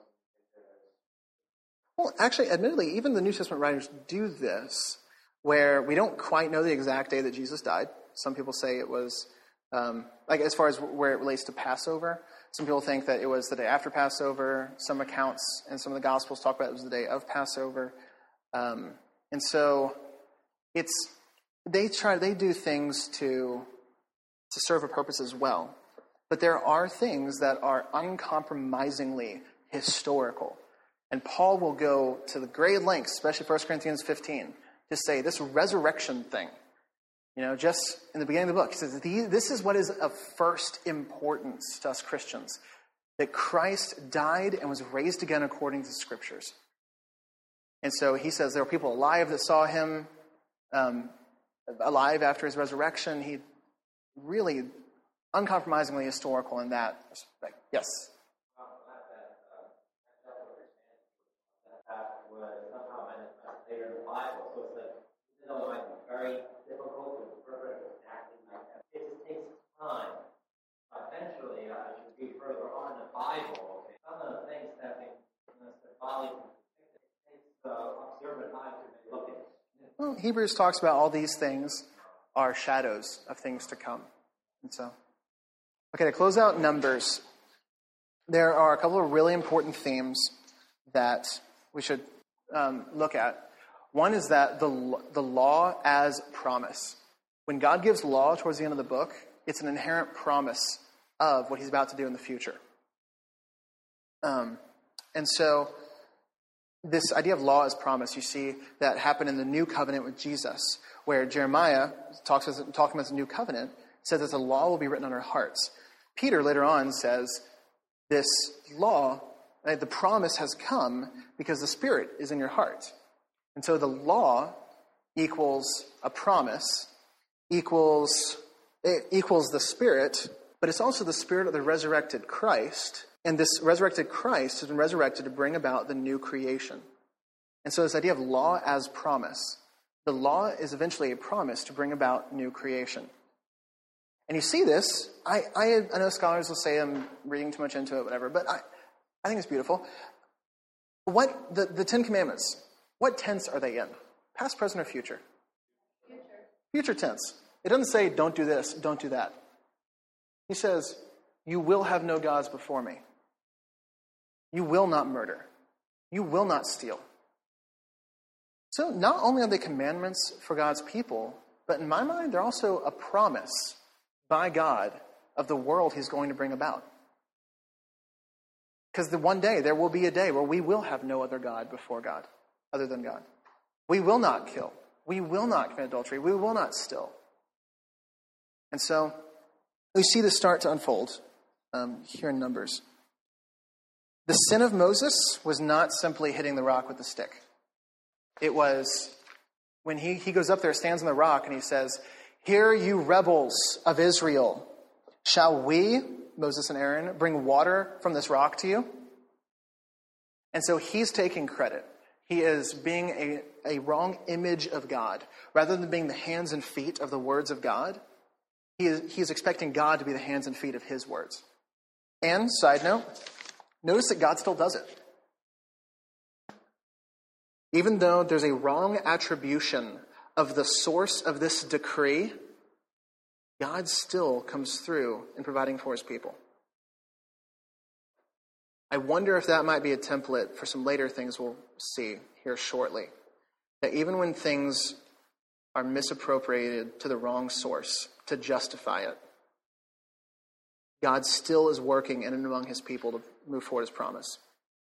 Well, actually, admittedly, even the New Testament writers do this, where we don't quite know the exact day that Jesus died. Some people say it was, um, like as far as where it relates to Passover, some people think that it was the day after Passover. Some accounts and some of the Gospels talk about it was the day of Passover. Um, and so it's, they try, they do things to, to serve a purpose as well. But there are things that are uncompromisingly historical. And Paul will go to the great lengths, especially First Corinthians fifteen, to say this resurrection thing. You know, just in the beginning of the book, he says, this is what is of first importance to us Christians, that Christ died and was raised again according to the Scriptures. And so he says there were people alive that saw him um, alive after his resurrection. He really uncompromisingly historical in that respect. Yes? Very difficult to interpret exactly like that. It just takes time. Eventually, uh, as you read further on in the Bible, okay, some of the things that they, the folly, it takes uh, observant eye to look at. Well, Hebrews talks about all these things are shadows of things to come. And so, okay, to close out Numbers, there are a couple of really important themes that we should um, look at. One is that the the law as promise. When God gives law towards the end of the book, it's an inherent promise of what he's about to do in the future. Um, and so this idea of law as promise, you see that happen in the new covenant with Jesus, where Jeremiah, talks as, talking about the new covenant, says that the law will be written on our hearts. Peter later on says this law, uh, the promise has come because the Spirit is in your heart. And so the law equals a promise, equals it equals the Spirit, but it's also the Spirit of the resurrected Christ. And this resurrected Christ has been resurrected to bring about the new creation. And so this idea of law as promise. The law is eventually a promise to bring about new creation. And you see this, I, I, I know scholars will say I'm reading too much into it, whatever, but I, I think it's beautiful. What the, the Ten Commandments, what tense are they in? Past, present, or future? Future. Future tense. It doesn't say, don't do this, don't do that. He says, you will have no gods before me. You will not murder. You will not steal. So not only are they commandments for God's people, but in my mind, they're also a promise by God of the world he's going to bring about. Because the one day, there will be a day where we will have no other God before God, other than God. We will not kill. We will not commit adultery. We will not steal. And so we see this start to unfold um, here in Numbers. The sin of Moses was not simply hitting the rock with a stick. It was when he, he goes up there, stands on the rock, and he says, "Hear you rebels of Israel, shall we," Moses and Aaron, "bring water from this rock to you?" And so he's taking credit. He is being a, a wrong image of God. Rather than being the hands and feet of the words of God, he is, he is expecting God to be the hands and feet of his words. And, side note, notice that God still does it. Even though there's a wrong attribution of the source of this decree, God still comes through in providing for his people. I wonder if that might be a template for some later things we'll see here shortly. That even when things are misappropriated to the wrong source to justify it, God still is working in and among his people to move forward his promise.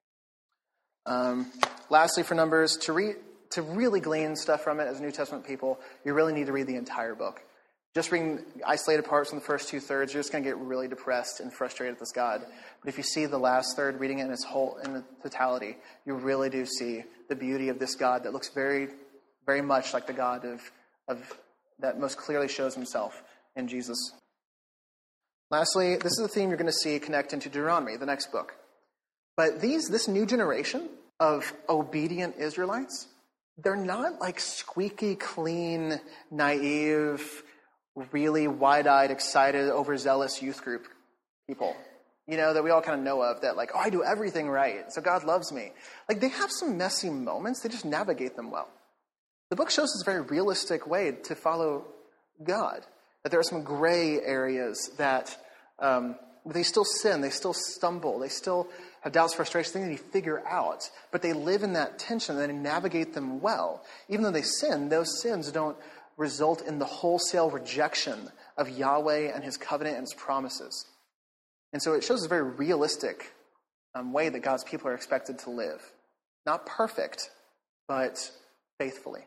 Um, lastly, for Numbers, to read, to really glean stuff from it as New Testament people, you really need to read the entire book. Just reading isolated parts from the first two thirds, you're just going to get really depressed and frustrated with this God. But if you see the last third, reading it in its whole, in the totality, you really do see the beauty of this God that looks very, very much like the God of, of that most clearly shows himself in Jesus. Lastly, this is the theme you're going to see connect into Deuteronomy, the next book. But these, this new generation of obedient Israelites, they're not like squeaky clean, naive, really wide-eyed, excited, overzealous youth group people, you know, that we all kind of know of, that like, oh, I do everything right, so God loves me. Like, they have some messy moments, they just navigate them well. The book shows us a very realistic way to follow God, that there are some gray areas that um, they still sin, they still stumble, they still have doubts, frustrations, things that you figure out, but they live in that tension and they navigate them well. Even though they sin, those sins don't result in the wholesale rejection of Yahweh and his covenant and his promises. And so it shows a very realistic um, way that God's people are expected to live. Not perfect, but faithfully.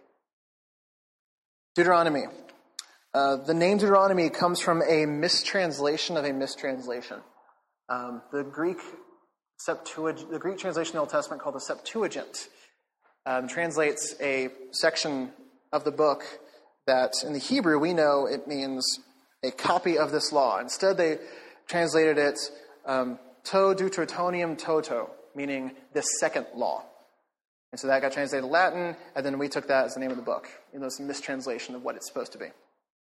Deuteronomy. Uh, the name Deuteronomy comes from a mistranslation of a mistranslation. Um, the Greek Septuag- the Greek translation of the Old Testament called the Septuagint um, translates a section of the book that in the Hebrew we know it means a copy of this law. Instead, they translated it um, to Deuteronomium toto, meaning the second law. And so that got translated to Latin, and then we took that as the name of the book. You know, it's a mistranslation of what it's supposed to be.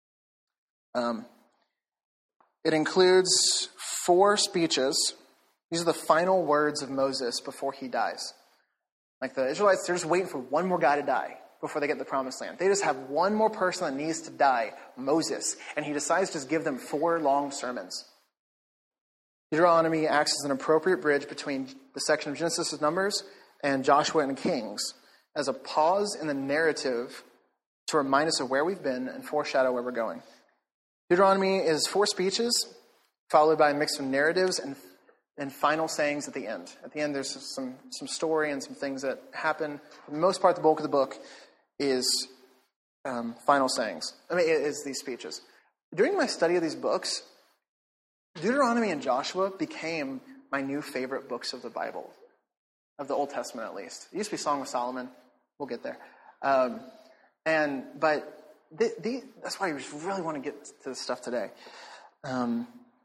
Um, it includes four speeches. These are the final words of Moses before he dies. Like the Israelites, they're just waiting for one more guy to die before they get the promised land. They just have one more person that needs to die, Moses. And he decides to just give them four long sermons. Deuteronomy acts as an appropriate bridge between the section of Genesis and Numbers and Joshua and Kings as a pause in the narrative to remind us of where we've been and foreshadow where we're going. Deuteronomy is four speeches followed by a mix of narratives and and final sayings at the end. At the end, there's some, some story and some things that happen. For the most part, the bulk of the book is um, final sayings. I mean, it is these speeches. During my study of these books, Deuteronomy and Joshua became my new favorite books of the Bible, of the Old Testament at least. It used to be Song of Solomon. We'll get there. Um, and But the, the, that's why I just really want to get to this stuff today. Um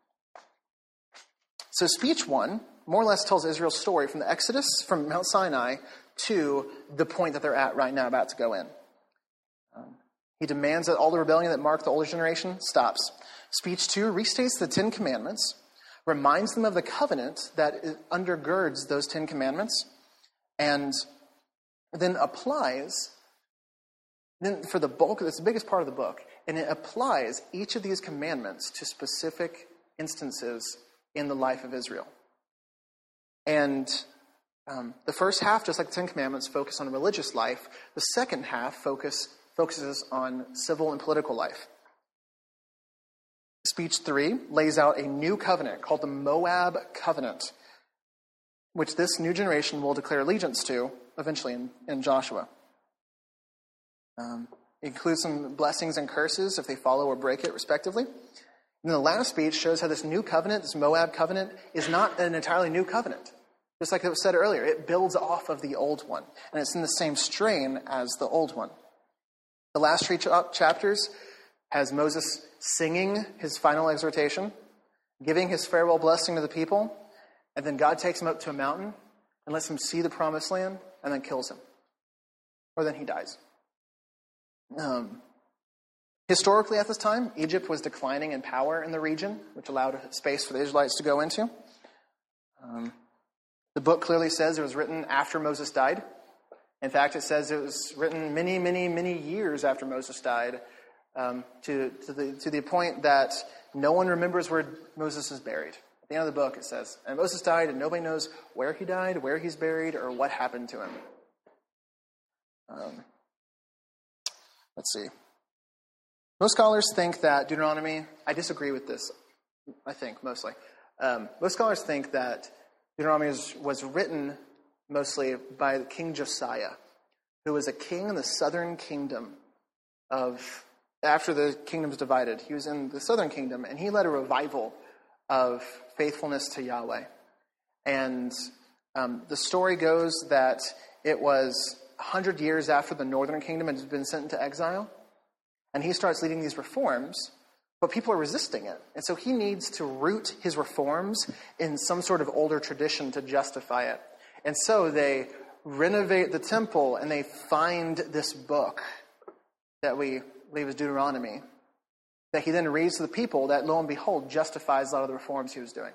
So speech one more or less tells Israel's story from the Exodus, from Mount Sinai, to the point that they're at right now, about to go in. Um, he demands that all the rebellion that marked the older generation stops. Speech two restates the Ten Commandments, reminds them of the covenant that undergirds those Ten Commandments, and then applies, then for the bulk of this, the biggest part of the book, and it applies each of these commandments to specific instances in the life of Israel. And um, the first half, just like the Ten Commandments, focus on religious life. The second half focus focuses on civil and political life. Speech three lays out a new covenant called the Moab Covenant, which this new generation will declare allegiance to eventually in, in Joshua. Um, it includes some blessings and curses if they follow or break it, respectively. And the last speech shows how this new covenant, this Moab covenant, is not an entirely new covenant. Just like it was said earlier, it builds off of the old one. And it's in the same strain as the old one. The last three ch- chapters has Moses singing his final exhortation, giving his farewell blessing to the people, and then God takes him up to a mountain and lets him see the promised land and then kills him. or then he dies. Um, historically, at this time, Egypt was declining in power in the region, which allowed space for the Israelites to go into. Um, the book clearly says it was written after Moses died. In fact, it says it was written many, many, many years after Moses died, um, to, to, the, to the point that no one remembers where Moses is buried. At the end of the book, it says, and Moses died, and nobody knows where he died, where he's buried, or what happened to him. Um, let's see. Most scholars think that Deuteronomy, I disagree with this, I think, mostly. Um, most scholars think that Deuteronomy was, was written mostly by King Josiah, who was a king in the southern kingdom of, after the kingdoms divided. He was in the southern kingdom, and he led a revival of faithfulness to Yahweh. And um, the story goes that it was one hundred years after the northern kingdom had been sent into exile, and he starts leading these reforms, but people are resisting it. And so he needs to root his reforms in some sort of older tradition to justify it. And so they renovate the temple, and they find this book that we believe is Deuteronomy, that he then reads to the people, that lo and behold justifies a lot of the reforms he was doing.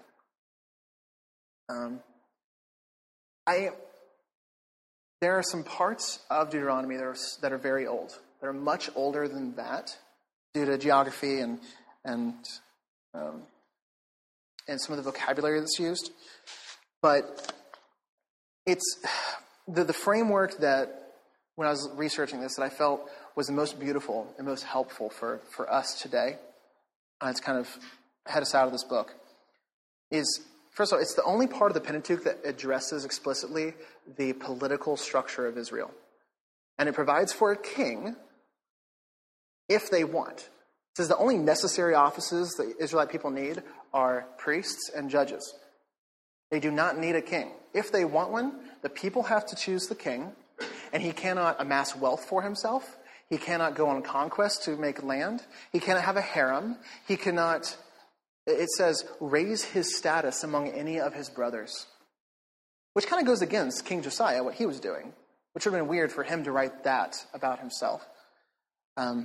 Um, I there are some parts of Deuteronomy that are, that are very old, that are much older than that, due to geography and and um, and some of the vocabulary that's used. But it's the the framework that, when I was researching this, that I felt was the most beautiful and most helpful for, for us today. Uh, it's kind of head us out of this book. Is, first of all, it's the only part of the Pentateuch that addresses explicitly the political structure of Israel. And it provides for a king if they want. It says the only necessary offices the Israelite people need are priests and judges. They do not need a king. If they want one, the people have to choose the king, and he cannot amass wealth for himself. He cannot go on conquest to make land. He cannot have a harem. He cannot, it says, raise his status among any of his brothers. Which kind of goes against King Josiah, what he was doing. Which would have been weird for him to write that about himself. Um,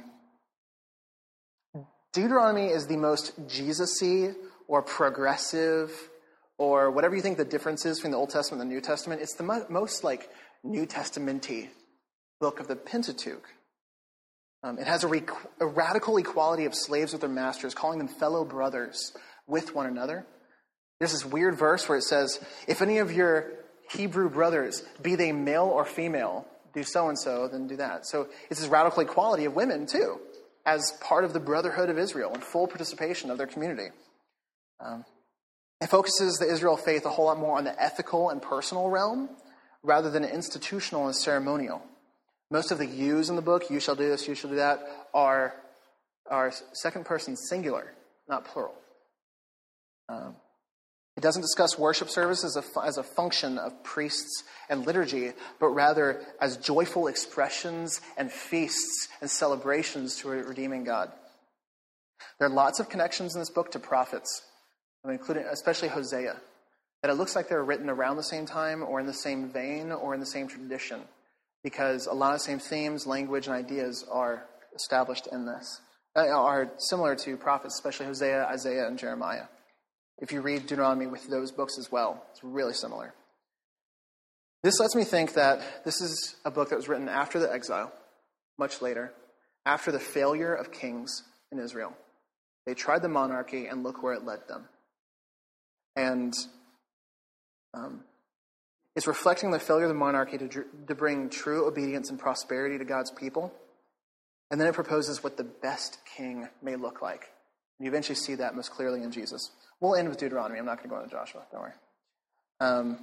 Deuteronomy is the most Jesus-y or progressive, or whatever you think the difference is between the Old Testament and the New Testament. It's the mo- most like New Testament-y book of the Pentateuch. Um, it has a, rec- a radical equality of slaves with their masters, calling them fellow brothers with one another. There's this weird verse where it says, if any of your Hebrew brothers, be they male or female, do so-and-so, then do that. So it's this radical equality of women, too, as part of the brotherhood of Israel and full participation of their community. Um, it focuses the Israel faith a whole lot more on the ethical and personal realm rather than institutional and ceremonial. Most of the yous in the book, you shall do this, you shall do that, are, are second person singular, not plural. Um, it doesn't discuss worship service as a, as a function of priests and liturgy, but rather as joyful expressions and feasts and celebrations to a redeeming God. There are lots of connections in this book to prophets, including especially Hosea, that it looks like they're written around the same time or in the same vein or in the same tradition, because a lot of the same themes, language, and ideas are established in this, are similar to prophets, especially Hosea, Isaiah, and Jeremiah. If you read Deuteronomy with those books as well, it's really similar. This lets me think that this is a book that was written after the exile, much later, after the failure of kings in Israel. They tried the monarchy, and look where it led them. And um, it's reflecting the failure of the monarchy to, to bring true obedience and prosperity to God's people. And then it proposes what the best king may look like. And you eventually see that most clearly in Jesus. We'll end with Deuteronomy. I'm not going to go into Joshua. Don't worry. Um,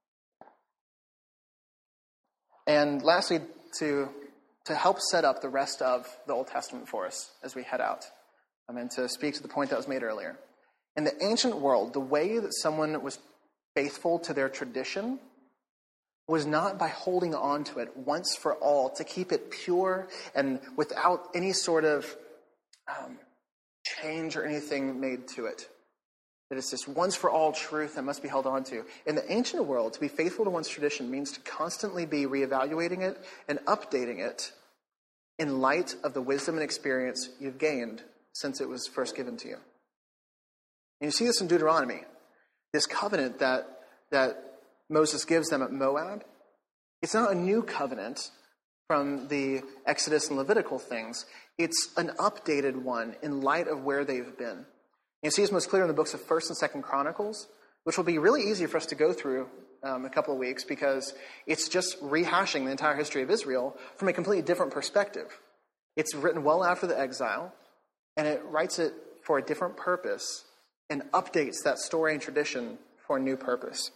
and lastly, to, to help set up the rest of the Old Testament for us as we head out, I mean, to speak to the point that was made earlier. In the ancient world, the way that someone was faithful to their tradition was not by holding on to it once for all, to keep it pure and without any sort of um, change or anything made to it. That it's this once for all truth that must be held on to. In the ancient world, to be faithful to one's tradition means to constantly be reevaluating it and updating it in light of the wisdom and experience you've gained since it was first given to you. And you see this in Deuteronomy. This covenant that, that Moses gives them at Moab, it's not a new covenant from the Exodus and Levitical things. It's an updated one in light of where they've been. You see this most clear in the books of First and Second Chronicles, which will be really easy for us to go through um, a couple of weeks because it's just rehashing the entire history of Israel from a completely different perspective. It's written well after the exile, and it writes it for a different purpose and updates that story and tradition for a new purpose.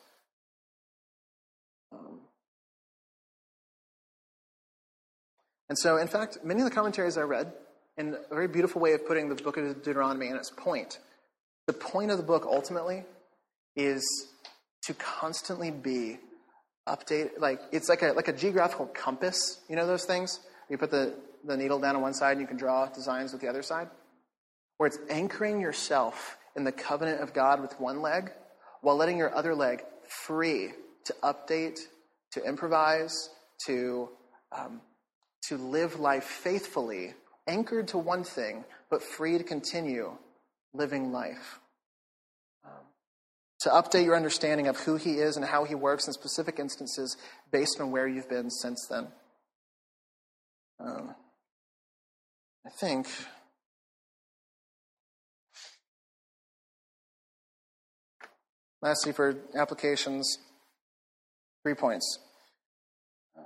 Um, and so, in fact, many of the commentaries I read, in a very beautiful way of putting the book of Deuteronomy in its point, the point of the book ultimately is to constantly be updated. Like it's like a like a geographical compass. You know those things? You put the, the needle down on one side and you can draw designs with the other side. Where it's anchoring yourself in the covenant of God with one leg while letting your other leg free to update, to improvise, to um, to live life faithfully, anchored to one thing, but free to continue living life. Um, to update your understanding of who he is and how he works in specific instances based on where you've been since then. Um, I think... Lastly, for applications, three points. Uh,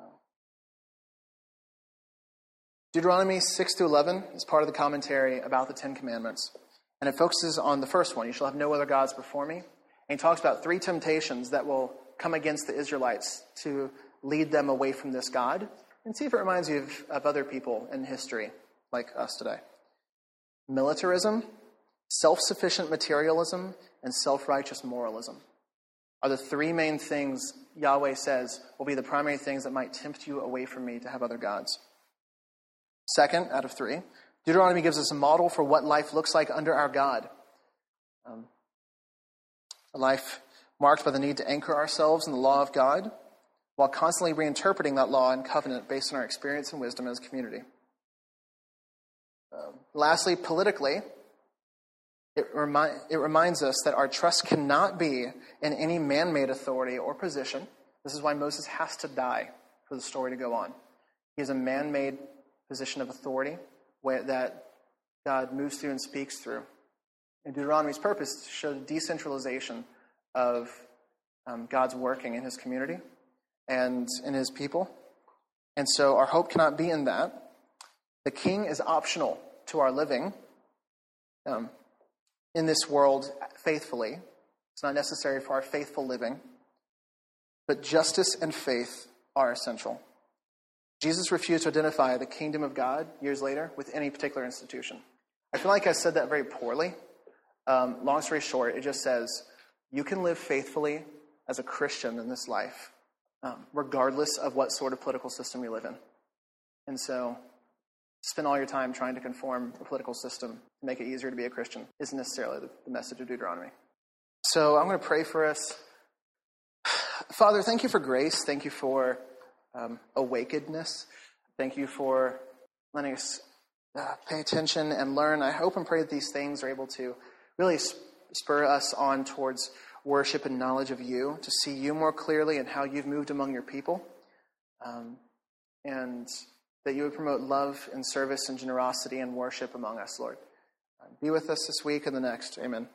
Deuteronomy six to eleven is part of the commentary about the Ten Commandments. And it focuses on the first one, you shall have no other gods before me. And he talks about three temptations that will come against the Israelites to lead them away from this God. And see if it reminds you of, of other people in history, like us today. Militarism, self-sufficient materialism, and self-righteous moralism are the three main things Yahweh says will be the primary things that might tempt you away from me to have other gods. Second, out of three, Deuteronomy gives us a model for what life looks like under our God. Um, a life marked by the need to anchor ourselves in the law of God while constantly reinterpreting that law and covenant based on our experience and wisdom as a community. Um, lastly, politically, It, remi- it reminds us that our trust cannot be in any man-made authority or position. This is why Moses has to die for the story to go on. He has a man-made position of authority where, that God moves through and speaks through. And Deuteronomy's purpose is to show the decentralization of um, God's working in his community and in his people. And so our hope cannot be in that. The king is optional to our living. Um, in this world faithfully. It's not necessary for our faithful living. But justice and faith are essential. Jesus refused to identify the kingdom of God years later with any particular institution. I feel like I said that very poorly. Um, long story short, it just says, you can live faithfully as a Christian in this life, um, regardless of what sort of political system you live in. And so, spend all your time trying to conform a political system to make it easier to be a Christian isn't necessarily the, the message of Deuteronomy. So I'm going to pray for us. Father, thank you for grace. Thank you for um, awakenedness. Thank you for letting us uh, pay attention and learn. I hope and pray that these things are able to really spur us on towards worship and knowledge of you, to see you more clearly and how you've moved among your people. Um, and... that you would promote love and service and generosity and worship among us, Lord. Be with us this week and the next. Amen.